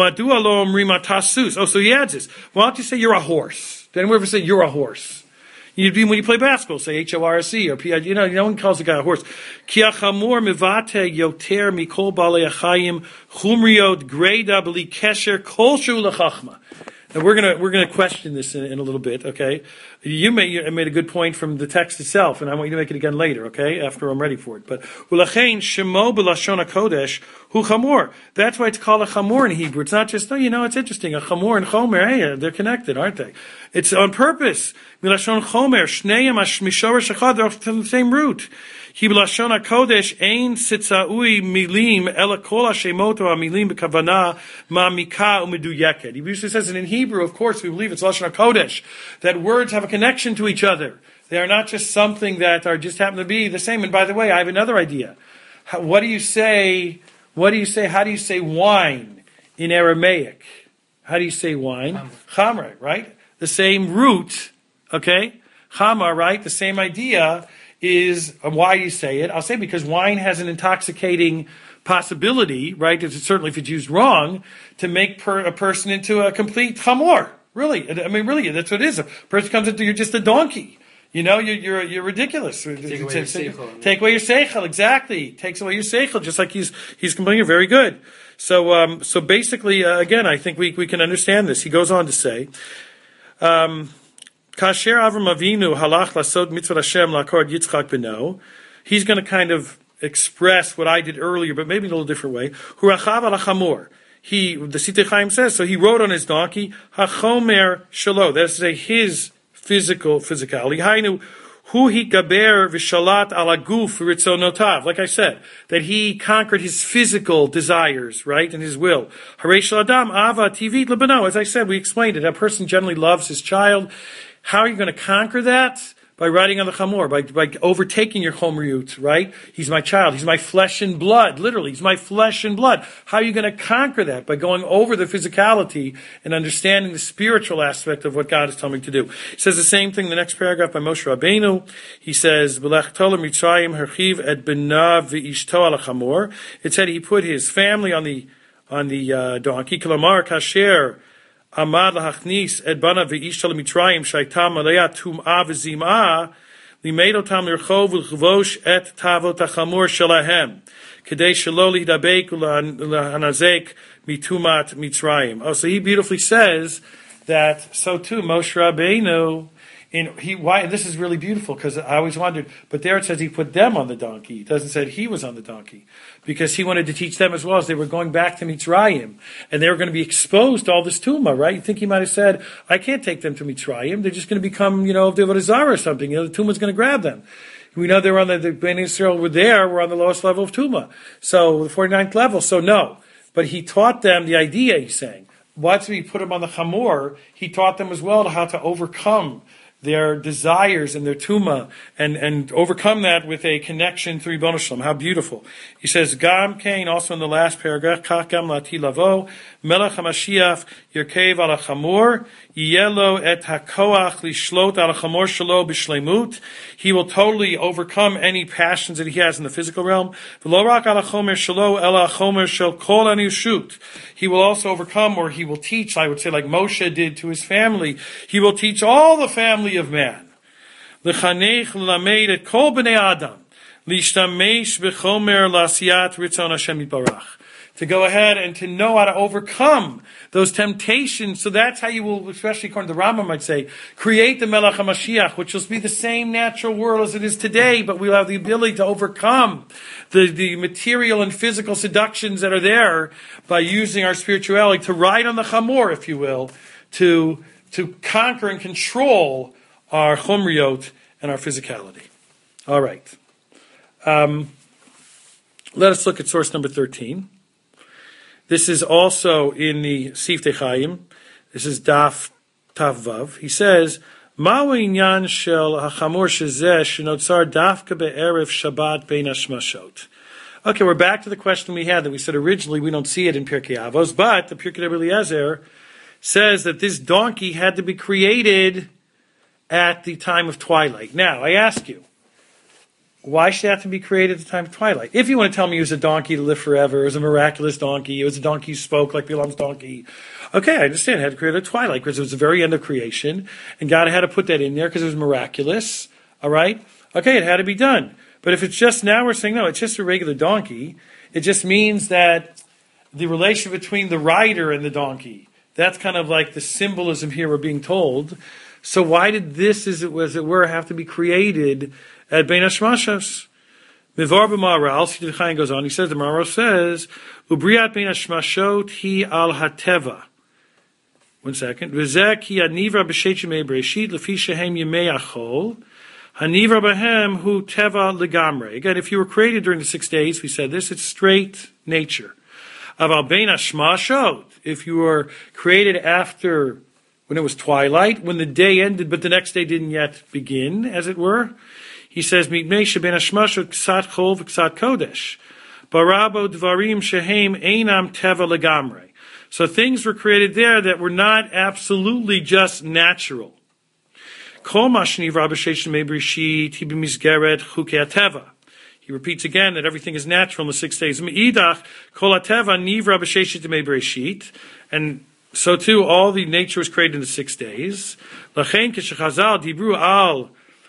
Speaker 1: Oh, so he adds this. Why don't you say you're a horse? Did anyone ever say you're a horse? You'd be when you play basketball, say HORSE or PID. No one calls a guy a horse. Ki hachamor mivate yoter mikol balei achayim chumriot greda b'li kesher kol shu lechachma. And we're gonna question this in a little bit, okay? You made a good point from the text itself, and I want you to make it again later, okay? After I'm ready for it. But ulachein shemo b'lashon hakodesh hu chamor. That's why it's called a chamor in Hebrew. It's not just it's interesting. A chamor and chomer, hey, they're connected, aren't they? It's on purpose. Milashon chomer shneim mishorish echad. They're from the same root. He b'lashon hakodesh ein sitzaui milim ela kol hashemot hamilim b'kavana ma'amika umeduyeket. He usually says it in Hebrew. Of course, we believe it's lashon hakodesh, that words have a connection to each other. They are not just something that are just happen to be the same. And by the way, I have another idea. What do you say? How do you say wine in Aramaic? How do you say wine? Chamra, right? The same root, okay? Chama, right? The same idea is why you say it. I'll say because wine has an intoxicating possibility, right? Certainly if it's used wrong, to make a person into a complete chamor. Really, really, that's what it is. A person comes into, you're just a donkey. You're ridiculous. Take away your seichel, exactly. Takes away your seichel, just like he's complaining. Very good. So basically, again, I think we can understand this. He goes on to say, Kasher Avram Avinu halach lasod mitzvah Hashem lakor Yitzchak beno. He's going to kind of express what I did earlier, but maybe in a little different way. Hurachav al chamor. The Sitei Chaim says, so he rode on his donkey, hachomer shalo. That's to say, his physicality. Hainu, hu hi gaber v'shalat ala guf ritzonotav. Like I said, that he conquered his physical desires, right, and his will. Harei shel adam ava tivit lebano. As I said, we explained it. A person generally loves his child. How are you going to conquer that? By riding on the chamor, by overtaking your chomriyut, right? He's my child. He's my flesh and blood. Literally, he's my flesh and blood. How are you going to conquer that? By going over the physicality and understanding the spiritual aspect of what God is telling me to do. He says the same thing in the next paragraph by Moshe Rabbeinu. He says, "B'lechtola Mitzrayim herchiv et benav v'ishto ala chamor." It said he put his family on the donkey. Kalamar kasher. Amad lahachnis et bana ve'ishta lemitzrayim shayta malaya tum'a v'zim'a limeid otam lirchov v'chvosh et tavot hachamor shalahem kedei shelo lihdabek u'lahanazek mitumat mitzrayim. Oh, so he beautifully says that, so too, Moshe Rabbeinu, this is really beautiful, because I always wondered, but there it says he put them on the donkey. It doesn't say he was on the donkey, because he wanted to teach them as well, as they were going back to Mitzrayim, and they were going to be exposed to all this tumah, right? You think he might have said, I can't take them to Mitzrayim, they're just going to become, Devar Zara or something, the tumah's going to grab them. We know they were on the Bnei Israel were on the lowest level of tumah, so the 49th level, so no. But he taught them the idea, he's saying. Once he put them on the chamor, he taught them as well how to overcome their desires and their tumah, and overcome that with a connection to Ribono Shel Olam. How beautiful. He says, Gam Kain, also in the last paragraph, Kach Gam Lati Lavo, Melech HaMashiach Yerkev Ala Chamor, Yelo Et HaKoach Lishlot Ala Chamor Shelo B'Shleimut. He will totally overcome any passions that he has in the physical realm. V'lo Rak Ala Chomer Shelo Ela Chomer Shel Kol Aniyushut. He will also overcome, or he will teach, I would say, like Moshe did to his family. He will teach all the family of man. L'chanech l'lamed et kol b'nei Adam. L'ishtamesh b'chomer l'asiyat ritzon Hashem yitbarach. To go ahead and to know how to overcome those temptations. So that's how you will, especially according to the Rambam, might say, create the Melech HaMashiach, which will be the same natural world as it is today, but we'll have the ability to overcome the material and physical seductions that are there by using our spirituality to ride on the chamor, if you will, to conquer and control our chomriot and our physicality. All right. Let us look at source number 13. This is also in the Siftei Chaim. This is Daf Tav Vav. He says, Ma'u inyan shel hachamor shezeh shenotzar dafka be'erev Shabbat bein hashmashot. Okay, we're back to the question we had that we said originally we don't see it in Pirkei Avos, but the Pirkei Rebbe Eliezer says that this donkey had to be created at the time of twilight. Now, I ask you, why should it have to be created at the time of twilight? If you want to tell me it was a donkey to live forever, it was a miraculous donkey, it was a donkey who spoke like Bilam's donkey, okay, I understand it had to create at twilight because it was the very end of creation, and God had to put that in there because it was miraculous, all right? Okay, it had to be done. But if it's just now we're saying, no, it's just a regular donkey, it just means that the relation between the rider and the donkey, that's kind of like the symbolism here we're being told. So why did this, as it were, have to be created at Bein Hashmashos? Mivar b'Maharal, Siddur Chaim goes on, he says, the Maharal says, Ubriat Bein Hashmashot hi al hateva. 1 second. V'zeh ki hanivra b'sheit yemei Bereshit, lefi shehem yemei achol, hanivra b'hem hu teva legamre. Again, if you were created during the 6 days, we said this, it's straight nature. Aval Bein Hashmashot, if you were created after, when it was twilight, when the day ended, but the next day didn't yet begin, as it were. He says, Midmei sheben hashmashot ksat chol v'ksat kodesh. Barabo dvarim shehem einam teva legamre. So things were created there that were not absolutely just natural. Kol mashnivra b'sheish mei brishit hi b'mizgeret chukei teva. He repeats again that everything is natural in the 6 days. Me'idach kol hateva nivra b'sheish mei brishit. And so too, all the nature was created in the 6 days. Lachein k'shechazal dibru al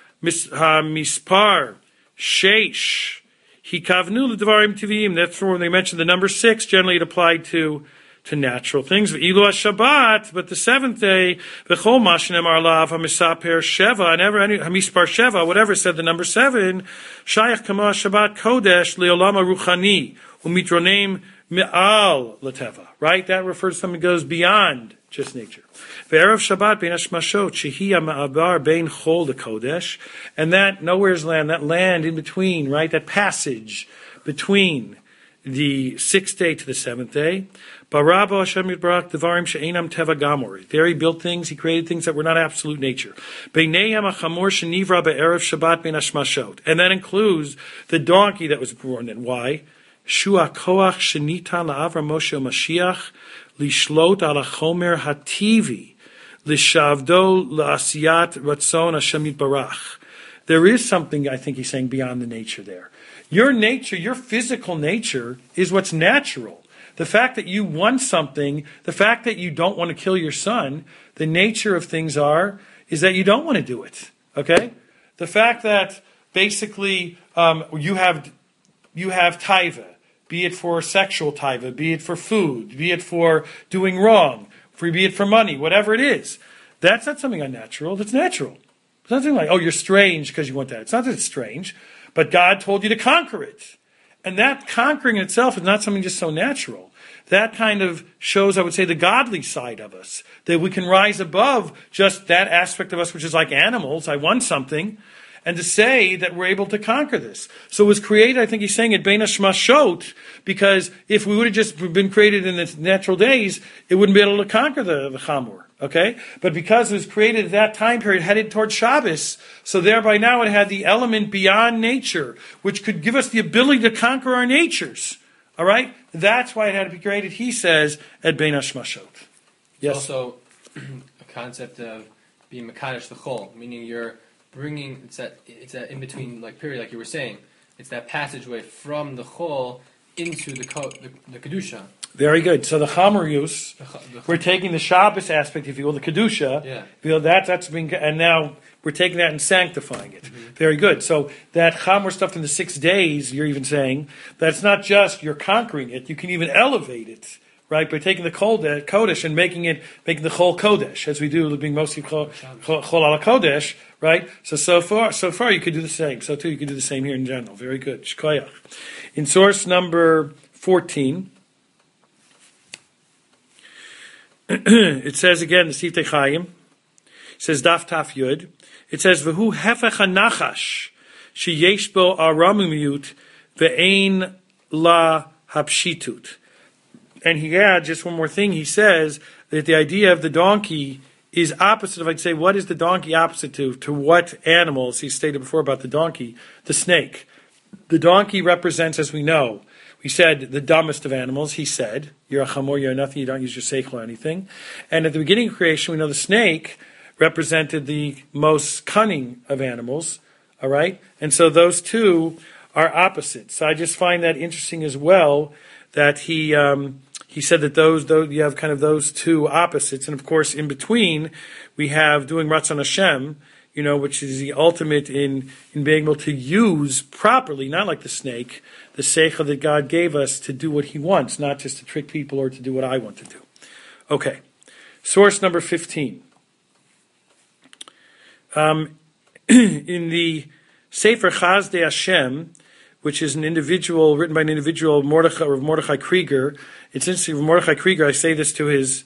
Speaker 1: mispar sheish hikavnu l'dvarim tivim. That's when they mentioned the number 6. Generally, it applied to natural things. V'ilu Shabbat, but the 7th day, v'chol mashnem arlav hamisaper sheva, and hamispar sheva, whatever said the number 7, shayach kama Shabbat kodesh leolama ruchani umitronem me'al lateva. Right? That refers to something that goes beyond just nature. Ve'erev Shabbat bein hashmashot shehi ha'ma'abar bein chol kodesh, and that nowhere's land, that land in between, right? That passage between the 6th day to the 7th day. Barabo Hashem Yitbarach Devarim She'enam Teva Gamor. There he built things, he created things that were not absolute nature. Beinayam HaChamor Shenivra Be'erev Shabbat Bein Hashmashot. And that includes the donkey that was born in. Why? Shua Koach Shenitan LaAvram Moshe Mashiach Lishlot Ala Chomer Hativi Lishavdo La'asiyat Ratzon Hashem Yitbarach. There is something, I think he's saying, beyond the nature there. Your nature, your physical nature, is what's natural. The fact that you want something, the fact that you don't want to kill your son, the nature of things is that you don't want to do it. Okay? The fact that basically you have taiva, be it for sexual taiva, be it for food, be it for doing wrong, be it for money, whatever it is, that's not something unnatural. That's natural. It's nothing like, oh, you're strange because you want that. It's not that it's strange, but God told you to conquer it. And that conquering itself is not something just so natural. That kind of shows, I would say, the godly side of us. That we can rise above just that aspect of us, which is like animals. I want something. And to say that we're able to conquer this. So it was created, I think he's saying, at Bein Hashmashot, because if we would have just been created in the natural days, it wouldn't be able to conquer the Chamor. Okay? But because it was created at that time period, headed towards Shabbos, so thereby now it had the element beyond nature, which could give us the ability to conquer our natures. All right? That's why it had to be created, he says, at Bein Hashmashot. Yes?
Speaker 2: Also, a concept of being Mekadesh the Chol, meaning you're bringing, it's that in between like period, like you were saying. It's that passageway from the Chol into the Kedusha.
Speaker 1: Very good. So the Chamor, we're taking the Shabbos aspect, if you will, the Kedusha.
Speaker 2: Yeah.
Speaker 1: You know, that's being, and now we're taking that and sanctifying it. Mm-hmm. Very good. So that Chamor stuff in the 6 days, you're even saying, that's not just you're conquering it, you can even elevate it, right? By taking the Kodesh and making the Chol Kodesh, as we do, being mostly Chol Ala Kodesh, right? So far you could do the same. So too, you could do the same here in general. Very good. Shkoyach. In source number 14, it says again, the Siftei Chaim, it says Daf Taf Yud, it says, V'hu hefech hanachash, sheyesh bo aramimiyut, ve'ein la hapshitut. And he adds just one more thing, he says that the idea of the donkey is opposite of, I'd say, what is the donkey opposite to? To what animals? He stated before about the donkey, the snake. The donkey represents, as we know, we said the dumbest of animals, he said, you're a chamor, you're nothing, you don't use your seichel or anything. And at the beginning of creation, we know the snake represented the most cunning of animals, All right? And so those two are opposites. So I just find that interesting as well that he said that those you have kind of those two opposites. And of course, in between, we have doing Ratzon Hashem, which is the ultimate in being able to use properly, not like the snake, the seichel that God gave us to do what he wants, not just to trick people or to do what I want to do. Okay. Source number 15. In the Sefer Chazdei Hashem, which is written by an individual, Mordechai Krieger. It's interesting, Mordechai Krieger, I say this to his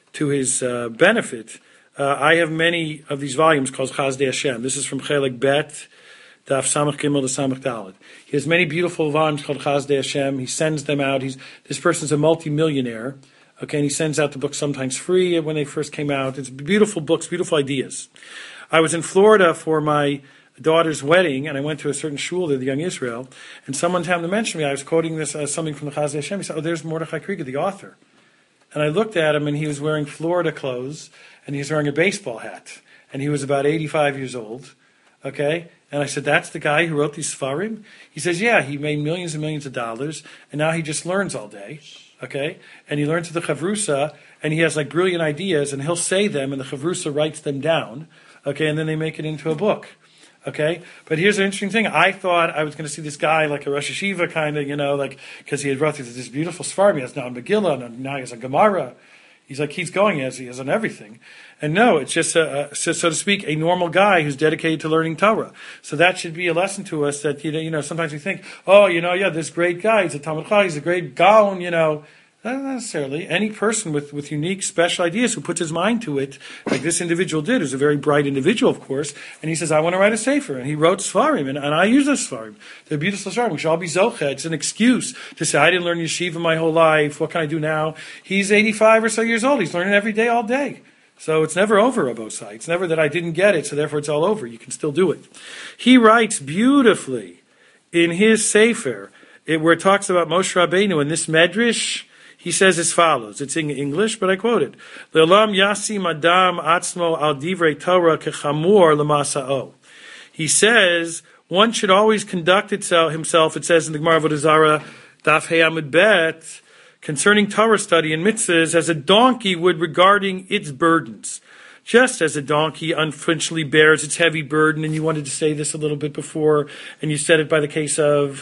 Speaker 1: benefit. I have many of these volumes called Chazdei Hashem. This is from Chelik Bet, Daf Samach Gimel to Samach Dalet. He has many beautiful volumes called Chazdei Hashem. He sends them out. This person's a multi-millionaire. Okay, and he sends out the books sometimes free when they first came out. It's beautiful books, beautiful ideas. I was in Florida for my daughter's wedding, and I went to a certain shul there, the Young Israel, and someone happened to mention me. I was quoting this something from the Chazdei Hashem. He said, there's Mordechai Krieger, the author. And I looked at him, and he was wearing Florida clothes, and he was wearing a baseball hat. And he was about 85 years old, okay? And I said, that's the guy who wrote these Sfarim? He says, yeah, he made millions and millions of dollars, and now he just learns all day, okay? And he learns to the Chavrusa, and he has like brilliant ideas, and he'll say them, and the Chavrusa writes them down, okay? And then they make it into a book. Okay, but here's an interesting thing. I thought I was going to see this guy like a Rosh Hashiva kind of, because he had brought this beautiful Sfarim. He has now a Megillah, and now he has a Gemara. He's going as he has on everything. And no, it's just, so to speak, a normal guy who's dedicated to learning Torah. So that should be a lesson to us that, sometimes we think, this great guy, he's a Talmud Chacham, he's a great Gaon, Not necessarily. Any person with unique, special ideas who puts his mind to it, like this individual did, who's a very bright individual, of course, and he says, I want to write a sefer. And he wrote Sfarim, and I use those Sfarim. They're beautiful Sfarim. We should all be Zocha. It's an excuse to say, I didn't learn yeshiva my whole life. What can I do now? He's 85 or so years old. He's learning every day, all day. So it's never over, Abosai. It's never that I didn't get it, so therefore it's all over. You can still do it. He writes beautifully in his sefer, where it talks about Moshe Rabbeinu in this medrash. He says as follows. It's in English, but I quote it. Le'olam yasim adam atzmo al divrei Torah kechamur lemasa'o. He says, one should always conduct himself, it says in the Gemara Avodah Zarah, Daf Hey Amud Bet, concerning Torah study and mitzvahs, as a donkey would regarding its burdens. Just as a donkey unflinchingly bears its heavy burden, and you wanted to say this a little bit before, and you said it by the case of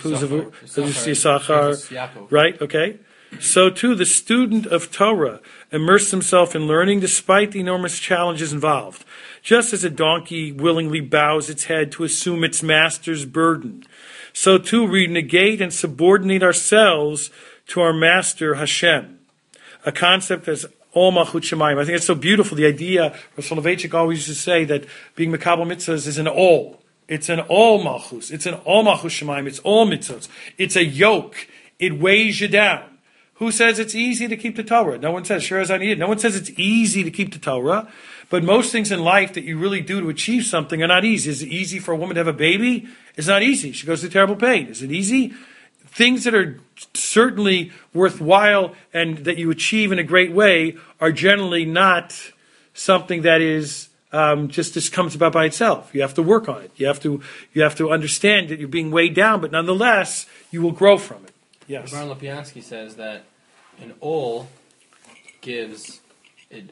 Speaker 1: Yisachar, right? Okay. So too, the student of Torah immersed himself in learning despite the enormous challenges involved. Just as a donkey willingly bows its head to assume its master's burden, so too we negate and subordinate ourselves to our master Hashem. A concept that's all Malchut Shemayim. I think it's so beautiful, the idea, Rav Soloveitchik always used to say that being Mekabel Mitzvahs is an all. It's an all Malchus. It's an all Malchut Shemayim. It's all Mitzvahs. It's a yoke. It weighs you down. Who says it's easy to keep the Torah? No one says, sure as I need it. No one says it's easy to keep the Torah. But most things in life that you really do to achieve something are not easy. Is it easy for a woman to have a baby? It's not easy. She goes through terrible pain. Is it easy? Things that are certainly worthwhile and that you achieve in a great way are generally not something that is just comes about by itself. You have to work on it. You have to understand that you're being weighed down, but nonetheless, you will grow from it. Yes.
Speaker 2: Baron Lopiansky says that an ol gives it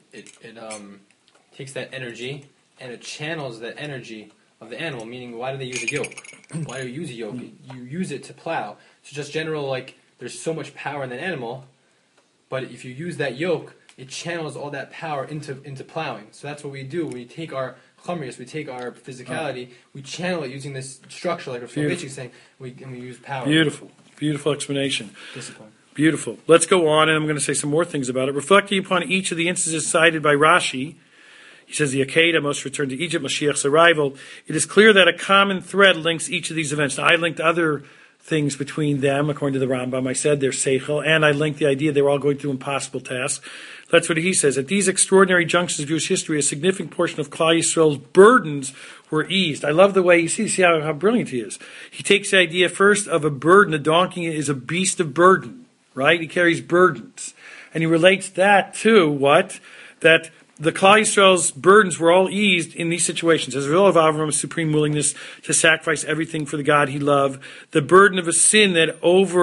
Speaker 2: takes that energy and it channels that energy of the animal. Meaning, why do they use a yoke? Why do you use a yoke? You use it to plow. So just general, there's so much power in that animal, but if you use that yoke, it channels all that power into plowing. So that's what we do. We take our chumrius, we take our physicality, we channel it using this structure, like Rav Soloveitchik is saying, and we use power.
Speaker 1: Beautiful explanation.
Speaker 2: Discipline.
Speaker 1: Beautiful. Let's go on, and I'm going to say some more things about it. Reflecting upon each of the instances cited by Rashi, he says the Akedah, Moshe returned to Egypt, Mashiach's arrival. It is clear that a common thread links each of these events. Now, I linked other things between them, according to the Rambam. I said they're seichel, and I linked the idea they were all going through impossible tasks. That's what he says. At these extraordinary junctions of Jewish history, a significant portion of Klal Yisrael's burdens were eased. I love the way you see how brilliant he is. He takes the idea first of a burden. A donkey is a beast of burden, right? He carries burdens. And he relates that to what? That the Klal Yisrael's burdens were all eased in these situations. As a result of Avram's supreme willingness to sacrifice everything for the God he loved, the burden of a sin that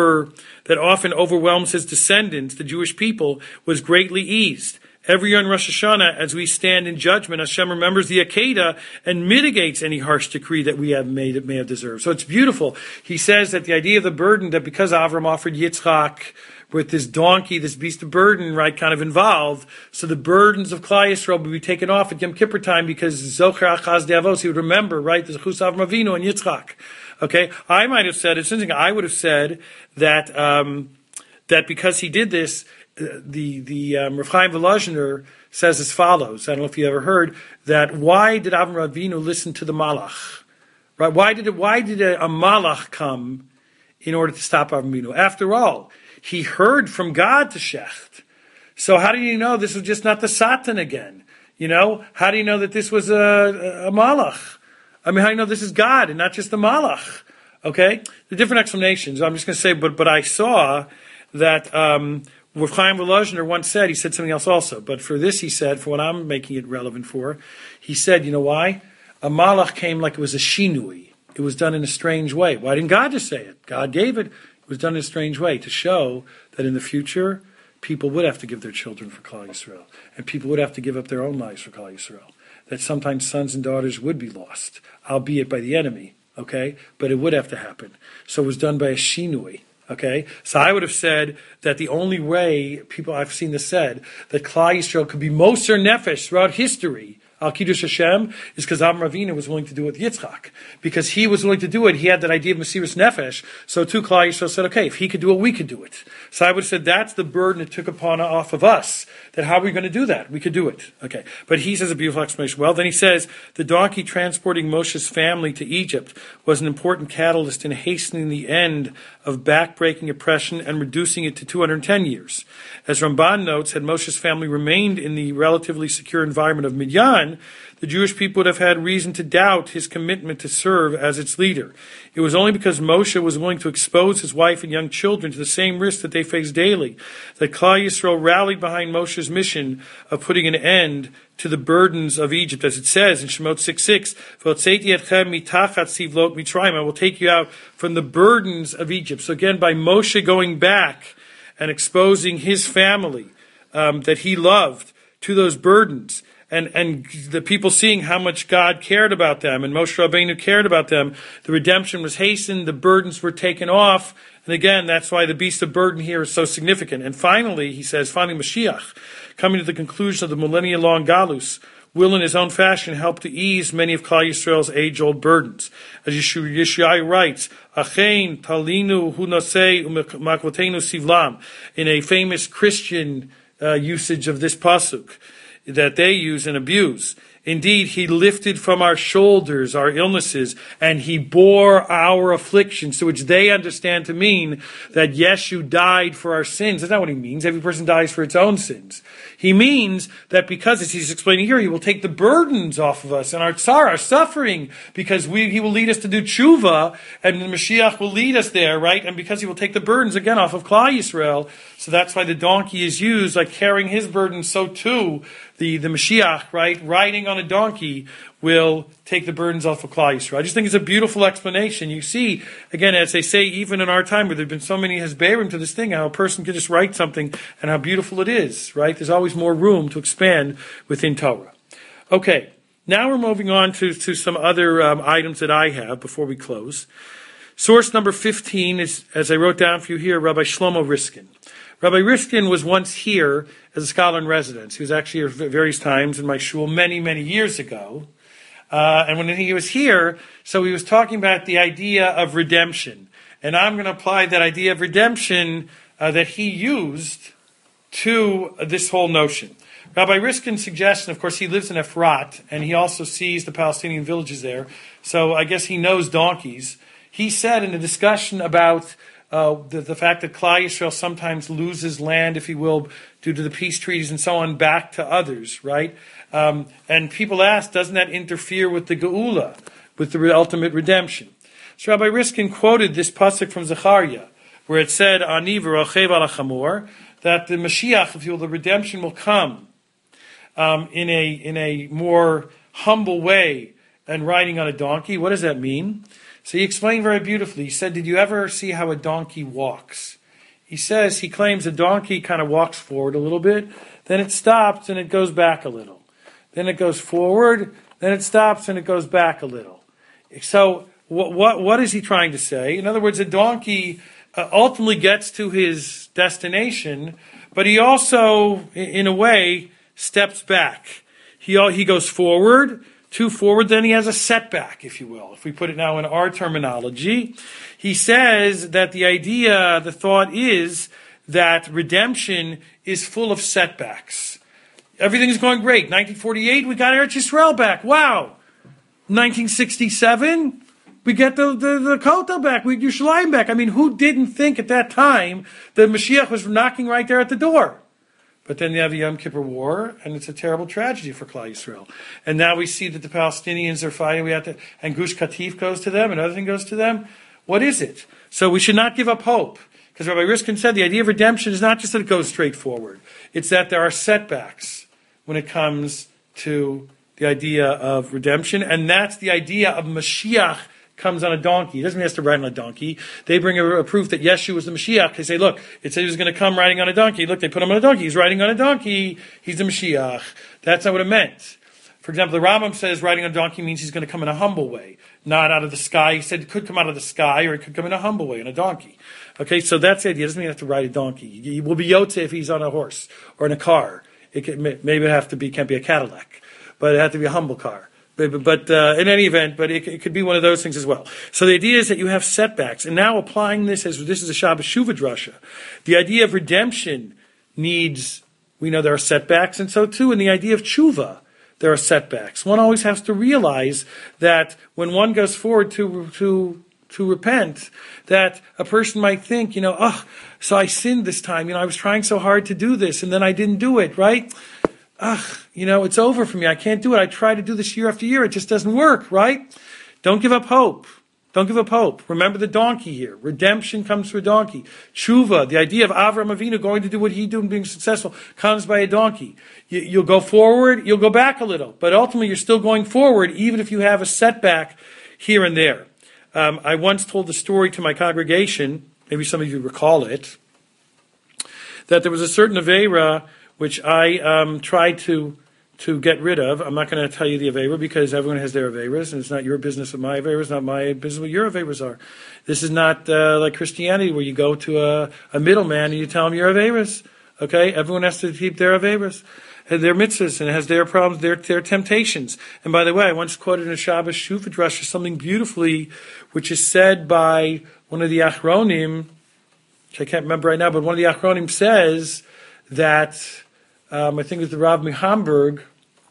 Speaker 1: often overwhelms his descendants, the Jewish people, was greatly eased. Every year on Rosh Hashanah, as we stand in judgment, Hashem remembers the Akedah and mitigates any harsh decree that we have made it may have deserved. So it's beautiful. He says that the idea of the burden, that because Avram offered Yitzchak with this donkey, this beast of burden, right, kind of involved, so the burdens of Klal Yisrael would be taken off at Yom Kippur time because Zocher Achaz De'avos, he would remember, right, the Zechus Avram Avinu and Yitzchak. Okay, I might have said, it's interesting, I would have said that that because he did this, the Rav Chaim Volozhiner says as follows. I don't know if you ever heard that. Why did Avram Avinu listen to the Malach? Right? Why did a Malach come in order to stop Avram Avinu? After all, he heard from God to Shecht. So how do you know this was just not the Satan again? You know, how do you know that this was a Malach? I mean, how do you know this is God and not just the Malach? Okay, the different explanations. I'm just going to say, but I saw that. Rav Chaim Volozhiner once said, he said something else also, but for this he said, for what I'm making it relevant for, he said, you know why? A malach came like it was a shinui. It was done in a strange way. Why didn't God just say it? God gave it. It was done in a strange way to show that in the future, people would have to give their children for Klal Yisrael, and people would have to give up their own lives for Klal Yisrael. That sometimes sons and daughters would be lost, albeit by the enemy, okay? But it would have to happen. So it was done by a shinui. Okay, so I would have said that the only way I've seen this said that Klal Yisrael could be Moser Nefesh throughout history, Al Kiddush Hashem, is because Avram Avinu was willing to do it with Yitzchak. Because he was willing to do it, he had that idea of Mesiras Nefesh. So too Klal Yisrael said, okay, if he could do it, we could do it. So I would have said that's the burden it took off of us. That how are we going to do that? We could do it. Okay, but he says a beautiful explanation. Well, then he says the donkey transporting Moshe's family to Egypt was an important catalyst in hastening the end of backbreaking oppression and reducing it to 210 years. As Ramban notes, had Moshe's family remained in the relatively secure environment of Midian, the Jewish people would have had reason to doubt his commitment to serve as its leader. It was only because Moshe was willing to expose his wife and young children to the same risks that they faced daily that Klal Yisrael rallied behind Moshe's mission of putting an end to the burdens of Egypt. As it says in Shemot 6:6, I will take you out from the burdens of Egypt. So again, by Moshe going back and exposing his family that he loved to those burdens, and the people seeing how much God cared about them, and Moshe Rabbeinu cared about them, the redemption was hastened, the burdens were taken off, and again, that's why the beast of burden here is so significant. And finally, he says, finally Mashiach, coming to the conclusion of the millennia-long Galus, will in his own fashion help to ease many of Klal Yisrael's age-old burdens. As Yeshai writes, Achein talinu hu nosei u'makvotenu sivlam, in a famous Christian usage of this pasuk that they use and abuse. Indeed, he lifted from our shoulders our illnesses, and he bore our afflictions, to which they understand to mean that Yeshu died for our sins. That's not what he means. Every person dies for its own sins. He means that because, as he's explaining here, he will take the burdens off of us and our tsar, our suffering, because he will lead us to do tshuva, and the Mashiach will lead us there, right? And because he will take the burdens again off of Klal Yisrael, so that's why the donkey is used, like carrying his burdens, so too the Mashiach, right, riding on a donkey, will take the burdens off of Klal Yisrael. I just think it's a beautiful explanation. You see, again, as they say, even in our time where there have been so many hasberim to this thing, how a person can just write something and how beautiful it is, right? There's always more room to expand within Torah. Okay, now we're moving on to some other items that I have before we close. Source number 15 is, as I wrote down for you here, Rabbi Shlomo Riskin. Rabbi Riskin was once here as a scholar in residence. He was actually here at various times in my shul many, many years ago. And when he was here, so he was talking about the idea of redemption. And I'm going to apply that idea of redemption that he used to this whole notion. Rabbi Riskin's suggestion, of course, he lives in Efrat, and he also sees the Palestinian villages there. So I guess he knows donkeys. He said in a discussion about the fact that Klal Yisrael sometimes loses land, if you will, due to the peace treaties and so on, back to others, right? And people ask, doesn't that interfere with the Geula, with the ultimate redemption? So Rabbi Riskin quoted this pasuk from Zechariah, where it said, Ani v'rochev al hachamor, that the Mashiach, if you will, the redemption will come in a more humble way and riding on a donkey. What does that mean? So he explained very beautifully. He said, did you ever see how a donkey walks? He says, he claims a donkey kind of walks forward a little bit, then it stops and it goes back a little. Then it goes forward, then it stops and it goes back a little. So what is he trying to say? In other words, a donkey ultimately gets to his destination, but he also, in a way, steps back. He goes forward, too forward, then he has a setback, if you will. If we put it now in our terminology, he says that the thought is that redemption is full of setbacks. Everything's going great. 1948, we got Eretz Yisrael back. Wow. 1967, we get the Kotel back. We get Yerushalayim back. I mean, who didn't think at that time that Mashiach was knocking right there at the door? But then you have the Yom Kippur War, and it's a terrible tragedy for Klal Yisrael. And now we see that the Palestinians are fighting. And Gush Katif goes to them, and other thing goes to them. What is it? So we should not give up hope. Because Rabbi Riskin said the idea of redemption is not just that it goes straight forward. It's that there are setbacks when it comes to the idea of redemption. And that's the idea of Mashiach comes on a donkey. He doesn't mean he has to ride on a donkey. They bring a proof that Yeshua was the Mashiach. They say, look, it said he was going to come riding on a donkey. Look, they put him on a donkey. He's riding on a donkey. He's the Mashiach. That's not what it meant. For example, the Rambam says riding on a donkey means he's going to come in a humble way, not out of the sky. He said it could come out of the sky, or it could come in a humble way, on a donkey. Okay, so that's the idea. It doesn't mean you have to ride a donkey. He will be Yotze if he's on a horse or in a car. Maybe it can't be a Cadillac, but it has to be a humble car. But in any event, but it could be one of those things as well. So the idea is that you have setbacks. And now applying this as this is a Shabbos Shuvah drasha, the idea of redemption needs, we know there are setbacks, and so too in the idea of tshuva, there are setbacks. One always has to realize that when one goes forward to repent, that a person might think, so I sinned this time. I was trying so hard to do this, and then I didn't do it, right? It's over for me. I can't do it. I try to do this year after year. It just doesn't work, right? Don't give up hope. Don't give up hope. Remember the donkey here. Redemption comes through a donkey. Tshuva, the idea of Avram Avinu going to do what he did and being successful, comes by a donkey. You'll go forward, you'll go back a little, but ultimately you're still going forward, even if you have a setback here and there. I once told the story to my congregation, maybe some of you recall it, that there was a certain Aveira which I tried to get rid of. I'm not going to tell you the Aveira because everyone has their Aveiras, and it's not your business what my Aveiras, not my business what your Aveiras are. This is not like Christianity where you go to a middleman and you tell him your Aveiras. Okay? Everyone has to keep their Aveiras, their mitzvahs, and has their problems, their temptations. And by the way, I once quoted in a Shabbos Shuvah drasha something beautifully, which is said by one of the Achronim, which I can't remember right now, but one of the Achronim says that, I think it was the Rav Hamburg,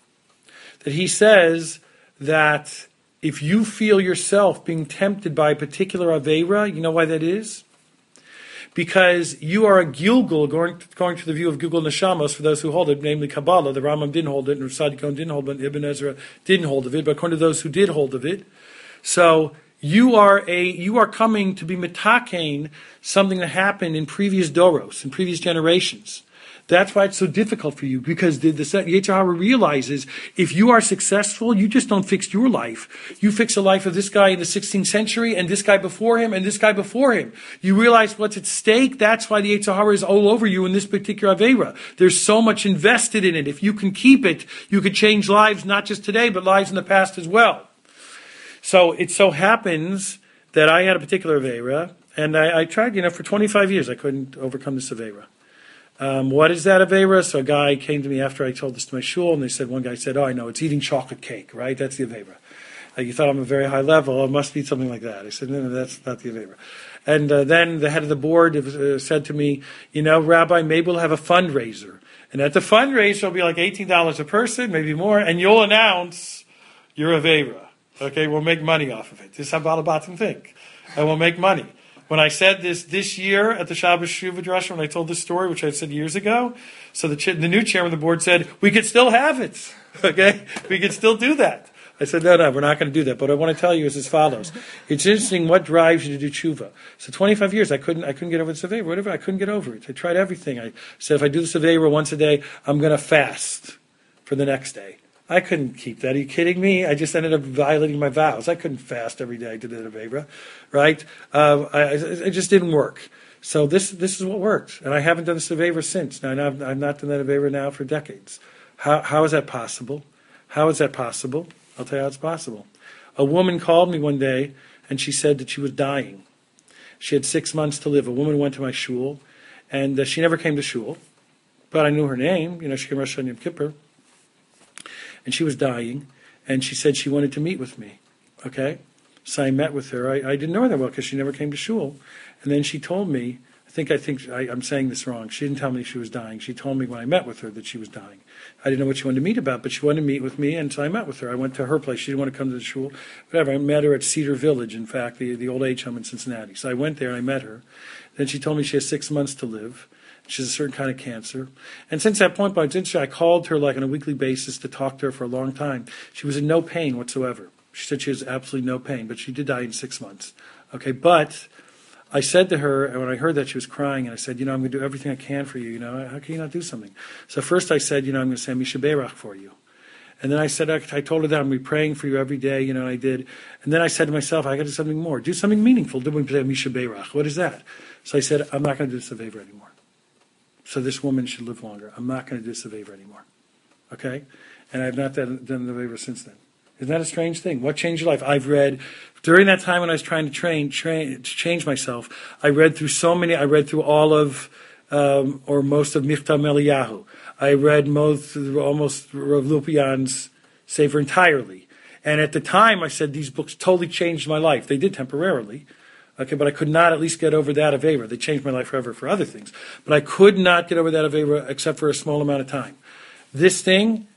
Speaker 1: that he says that if you feel yourself being tempted by a particular Aveira, you know why that is? Because you are a Gilgul, going to the view of Gilgul Neshamos, for those who hold it, namely Kabbalah. The Rambam didn't hold it, and Rav Cohen didn't hold it, and Ibn Ezra didn't hold of it, but according to those who did hold of it. So you are coming to be mitakein, something that happened in previous doros, in previous generations. That's why it's so difficult for you, because the Yetzer Hara realizes if you are successful, you just don't fix your life. You fix the life of this guy in the 16th century, and this guy before him, and this guy before him. You realize what's at stake. That's why the Yetzer Hara is all over you in this particular Aveira. There's so much invested in it. If you can keep it, you could change lives, not just today, but lives in the past as well. So it so happens that I had a particular Aveira, and I tried, for 25 years, I couldn't overcome this Aveira. What is that Aveira? So a guy came to me after I told this to my shul, and one guy said, oh, I know, it's eating chocolate cake, right? That's the Aveira. You thought I'm a very high level, it must be something like that. I said, no, that's not the Aveira. And then the head of the board said to me, Rabbi, maybe we'll have a fundraiser. And at the fundraiser, it'll be like $18 a person, maybe more, and you'll announce your Aveira. Okay, we'll make money off of it. This is how Baal Batim think. And we'll make money. When I said this year at the Shabbos Shuvah drasha, when I told this story, which I said years ago, so the new chairman of the board said, we could still have it. Okay? We could still do that. I said, no, we're not going to do that. But what I want to tell you is as follows. It's interesting what drives you to do tshuva. So 25 years, I couldn't get over the Aveira, whatever. I couldn't get over it. I tried everything. I said, if I do the Aveira once a day, I'm going to fast for the next day. I couldn't keep that. Are you kidding me? I just ended up violating my vows. I couldn't fast every day to the Nevera, right? It just didn't work. So this is what worked, and I haven't done the Nevera since. Now I've not done the Nevera now for decades. How is that possible? How is that possible? I'll tell you how it's possible. A woman called me one day, and she said that she was dying. She had 6 months to live. A woman went to my shul, and she never came to shul, but I knew her name. She came to Rosh Hashanah Yom Kippur. And she was dying, and she said she wanted to meet with me. Okay? So I met with her. I didn't know her that well because she never came to shul. And then she told me, I'm saying this wrong. She didn't tell me she was dying. She told me when I met with her that she was dying. I didn't know what she wanted to meet about, but she wanted to meet with me, and so I met with her. I went to her place. She didn't want to come to the shul. Whatever. I met her at Cedar Village, in fact, the old age home in Cincinnati. So I went there and I met her. Then she told me she has 6 months to live. She has a certain kind of cancer. And since that point, I called her like on a weekly basis to talk to her for a long time. She was in no pain whatsoever. She said she has absolutely no pain, but she did die in 6 months. Okay, but I said to her, and when I heard that, she was crying, and I said, I'm going to do everything I can for you. How can you not do something? So first I said, I'm going to say Misha Beirach for you. And then I said, I told her that I'm going to be praying for you every day, and I did. And then I said to myself, I got to do something more. Do something meaningful. Do Misha Beirach. What is that? So I said, I'm not going to do this Aveva anymore. So this woman should live longer. I'm not going to do this Aveva anymore. Okay? And I have not done the Aveva since then. Isn't that a strange thing? What changed your life? I've read, during that time when I was trying to change myself, I read through all of, or most of Michtav Eliyahu. I read almost Rav Lupian's Sefer entirely. And at the time I said these books totally changed my life. They did temporarily. Okay, but I could not at least get over that Aveva. They changed my life forever for other things. But I could not get over that Aveva except for a small amount of time. This thing,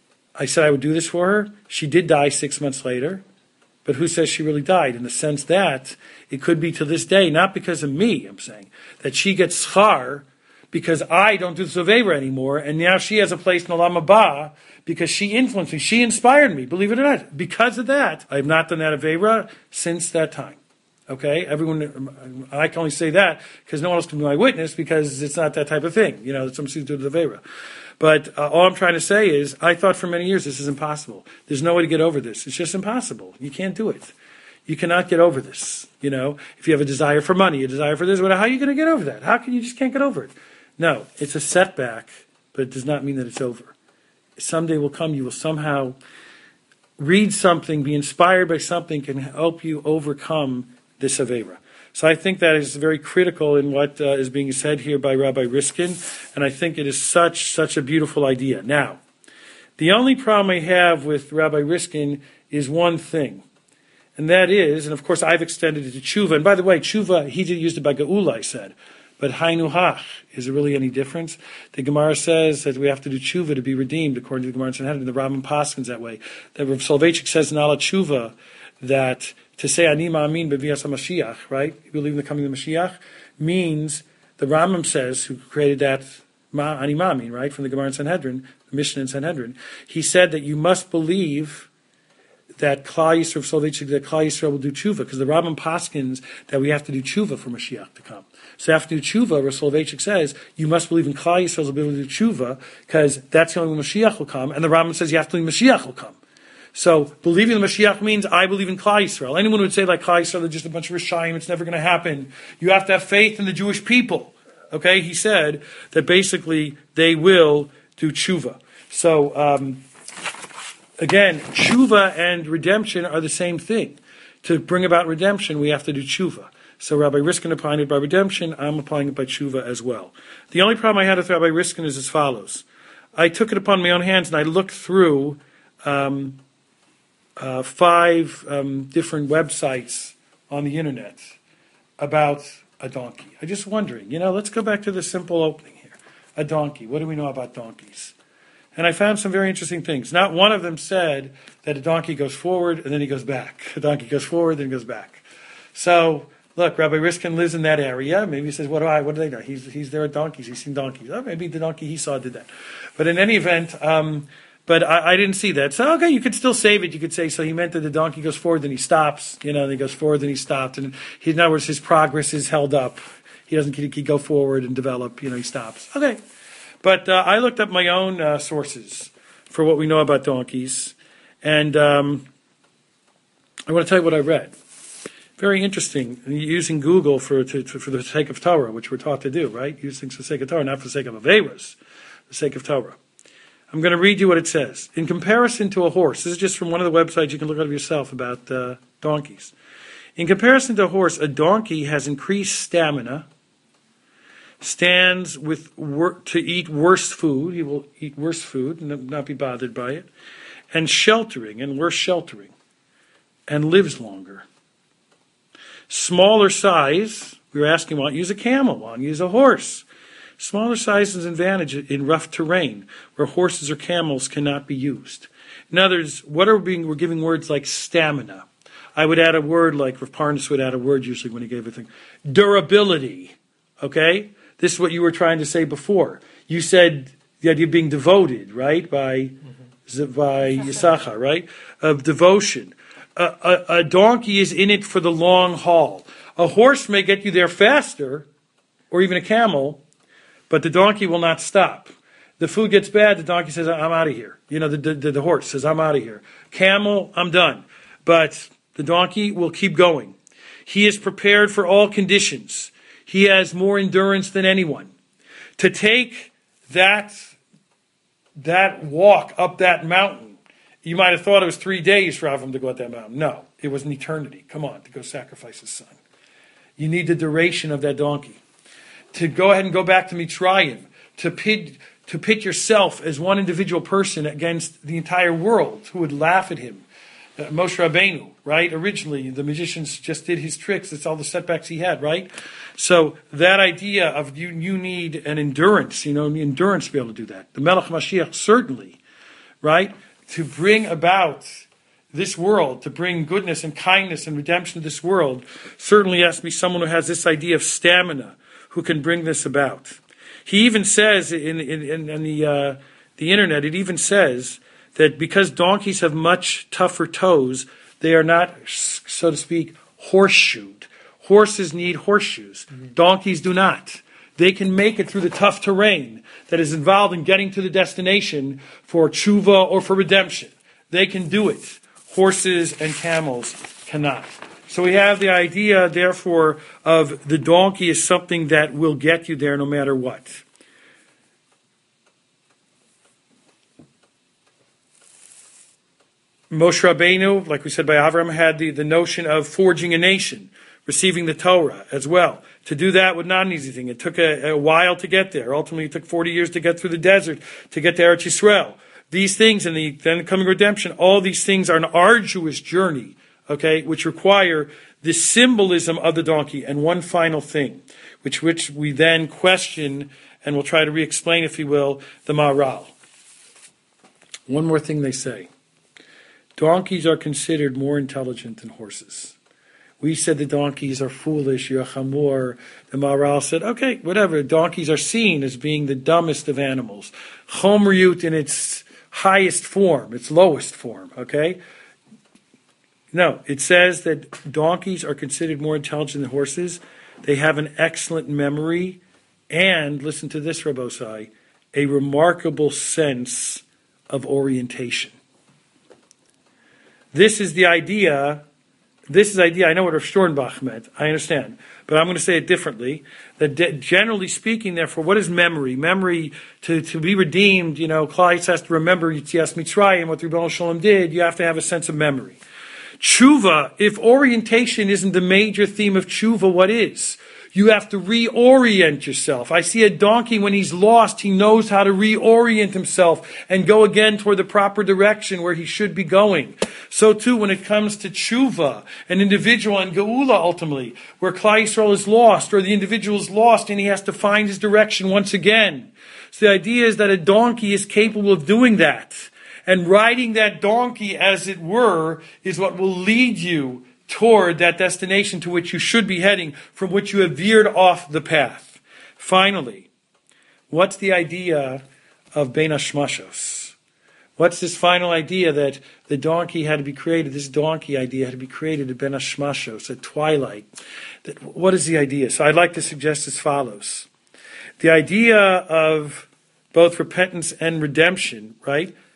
Speaker 1: I said I would do this for her. She did die 6 months later. But who says she really died? In the sense that it could be to this day, not because of me, I'm saying, that she gets schar because I don't do the Aveva anymore, and now she has a place in Olam Haba because she influenced me. She inspired me, believe it or not. Because of that, I have not done that Aveva since that time. Okay, everyone, I can only say that because no one else can be my witness because it's not that type of thing. Some seems to do the Avera. But all I'm trying to say is, I thought for many years this is impossible. There's no way to get over this. It's just impossible. You can't do it. You cannot get over this. If you have a desire for money, a desire for this, how are you going to get over that? How can you just can't get over it? No, it's a setback, but it does not mean that it's over. Someday will come, you will somehow read something, be inspired by something, can help you overcome this Avera. So I think that is very critical in what is being said here by Rabbi Riskin, and I think it is such a beautiful idea. Now, the only problem I have with Rabbi Riskin is one thing, and that is, and of course I've extended it to tshuva, and by the way, tshuva, he used it by Geula, I said, but hainu hach, is there really any difference? The Gemara says that we have to do tshuva to be redeemed, according to the Gemara in Sanhedrin. The Rambam paskins that way. The Rav Soloveitchik says in Ala Tshuva that to say ani ma'amin b'vias HaMashiach, right? You believe in the coming of the Mashiach, means, the Rambam says, who created that ani ma'amin, right, from the Gemara in Sanhedrin, the Mishnah in Sanhedrin, he said that you must believe that Klal Yisrael will do tshuva, because the Rambam paskins that we have to do tshuva for Mashiach to come. So after do tshuva, Rav Soloveitchik says, you must believe in Klal Yisrael's ability to do tshuva, because that's the only way Mashiach will come, and the Rambam says you have to believe Mashiach will come. So believing the Mashiach means I believe in Klal Yisrael. Anyone who would say like Klal Yisrael, they're just a bunch of Rishayim, it's never going to happen. You have to have faith in the Jewish people. Okay, he said that basically they will do tshuva. So again, tshuva and redemption are the same thing. To bring about redemption, we have to do tshuva. So Rabbi Riskin applying it by redemption, I'm applying it by tshuva as well. The only problem I had with Rabbi Riskin is as follows. I took it upon my own hands and I looked through 5 different websites on the internet about a donkey. I'm just wondering, let's go back to the simple opening here. A donkey. What do we know about donkeys? And I found some very interesting things. Not one of them said that a donkey goes forward and then he goes back. A donkey goes forward, then goes back. So, look, Rabbi Riskin lives in that area. Maybe he says, what do they know? He's there at donkeys. He's seen donkeys. Oh, maybe the donkey he saw did that. But in any event, but I didn't see that. So, okay, you could still save it. You could say, so he meant that the donkey goes forward, then he stops. Then he goes forward, then he stopped. And in other words, his progress is held up. He doesn't go forward and develop. He stops. Okay. But I looked up my own sources for what we know about donkeys. And I want to tell you what I read. Very interesting, using Google for the sake of Torah, which we're taught to do, right? Use things for the sake of Torah, not for the sake of Averas, for the sake of Torah. I'm going to read you what it says. In comparison to a horse, this is just from one of the websites you can look up yourself about donkeys. In comparison to a horse, a donkey has increased stamina, stands to eat worse food. He will eat worse food and not be bothered by it, and worse sheltering, and lives longer. Smaller size, we were asking, why don't you use a camel? Why don't you use a horse? Smaller size is an advantage in rough terrain where horses or camels cannot be used. In other words, we're giving words like stamina. I would add a word like, Rav Parnas would add a word usually when he gave a thing. Durability. Okay? This is what you were trying to say before. You said the idea of being devoted, right? By Yisachar, right? Of devotion. A donkey is in it for the long haul. A horse may get you there faster, or even a camel, but the donkey will not stop. The food gets bad, the donkey says, I'm out of here. The horse says, I'm out of here. Camel, I'm done. But the donkey will keep going. He is prepared for all conditions. He has more endurance than anyone. To take that walk up that mountain, you might have thought it was 3 days for Avram to go up that mountain. No, it was an eternity. Come on, to go sacrifice his son. You need the duration of that donkey. To go ahead and go back to Mitzrayim, to pit yourself as one individual person against the entire world who would laugh at him. Moshe Rabbeinu, right? Originally, the magicians just did his tricks. That's all the setbacks he had, right? So that idea of you need an endurance, endurance to be able to do that. The Melech Mashiach certainly, right? To bring about this world, to bring goodness and kindness and redemption to this world, certainly has to be someone who has this idea of stamina, who can bring this about. He even says in the internet, it even says that because donkeys have much tougher toes, they are not, so to speak, horseshoed. Horses need horseshoes. Mm-hmm. Donkeys do not. They can make it through the tough terrain that is involved in getting to the destination for tshuva or for redemption. They can do it. Horses and camels cannot. So we have the idea, therefore, of the donkey as something that will get you there no matter what. Moshe Rabbeinu, like we said by Avraham, had the notion of forging a nation, receiving the Torah as well. To do that was not an easy thing. It took a while to get there. Ultimately, it took 40 years to get through the desert, to get to Eretz Yisrael. These things and then the coming redemption, all these things are an arduous journey, okay, which require the symbolism of the donkey. And one final thing, which we then question, and we'll try to re-explain, if you will, the Maharal. One more thing they say. Donkeys are considered more intelligent than horses. We said the donkeys are foolish, you're a chamor. The Maharal said, okay, whatever. Donkeys are seen as being the dumbest of animals. Chomriyut in its highest form, its lowest form, okay? No, it says that donkeys are considered more intelligent than horses. They have an excellent memory and, listen to this, Rabbosai, a remarkable sense of orientation. This is the idea. I know what Rav Stornbach meant. I understand. But I'm going to say it differently. That generally speaking, therefore, what is memory? Memory, to be redeemed, Klal has to remember Yetzias Mitzrayim, what the Rebbeinu Shalom did. You have to have a sense of memory. Tshuva, if orientation isn't the major theme of tshuva, what is? You have to reorient yourself. I see a donkey, when he's lost, he knows how to reorient himself and go again toward the proper direction where he should be going. So too, when it comes to tshuva, an individual, and geula ultimately, where Klal Yisrael is lost, or the individual is lost and he has to find his direction once again. So the idea is that a donkey is capable of doing that. And riding that donkey, as it were, is what will lead you toward that destination to which you should be heading, from which you have veered off the path. Finally, what's the idea of Bein Hashmashos? What's this final idea that the donkey had to be created? This donkey idea had to be created at Bein Hashmashos, at twilight. What is the idea? So I'd like to suggest as follows. The idea of both repentance and redemption, right?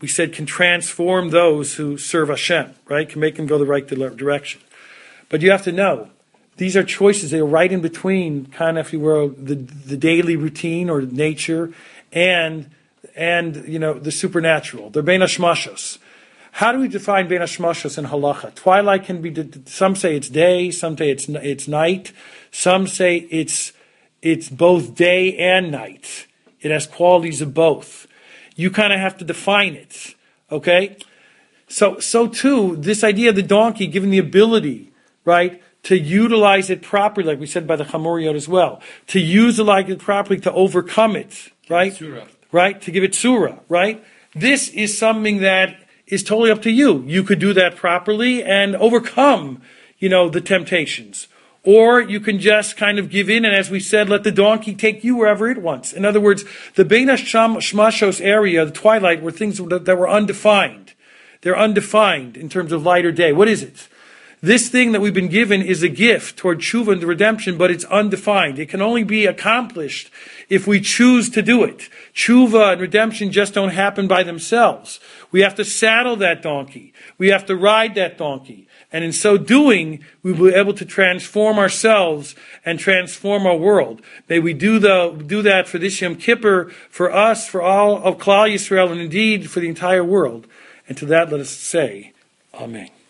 Speaker 1: we said, can transform those who serve Hashem, right? Can make them go the right direction. But you have to know, these are choices. They are right in between, kind of, if you will, the daily routine or nature and the supernatural. They're bein hashmashos. How do we define bein hashmashos in halacha? Twilight can be, some say it's day, some say it's night, some say it's both day and night. It has qualities of both. You kind of have to define it, okay? So too, this idea of the donkey given the ability, right, to utilize it properly, like we said by the Chamoriyot as well, to utilize it properly to overcome it, right?
Speaker 2: Surah.
Speaker 1: Right, to give it surah, right? This is something that is totally up to you. You could do that properly and overcome, the temptations. Or you can just kind of give in and, as we said, let the donkey take you wherever it wants. In other words, the Bein HaShmashos area, the twilight, were things that were undefined. They're undefined in terms of light or day. What is it? This thing that we've been given is a gift toward tshuva and the redemption, but it's undefined. It can only be accomplished if we choose to do it. Tshuva and redemption just don't happen by themselves. We have to saddle that donkey. We have to ride that donkey. And in so doing, we will be able to transform ourselves and transform our world. May we do that for this Yom Kippur, for us, for all of Klal Yisrael, and indeed for the entire world. And to that, let us say, Amen.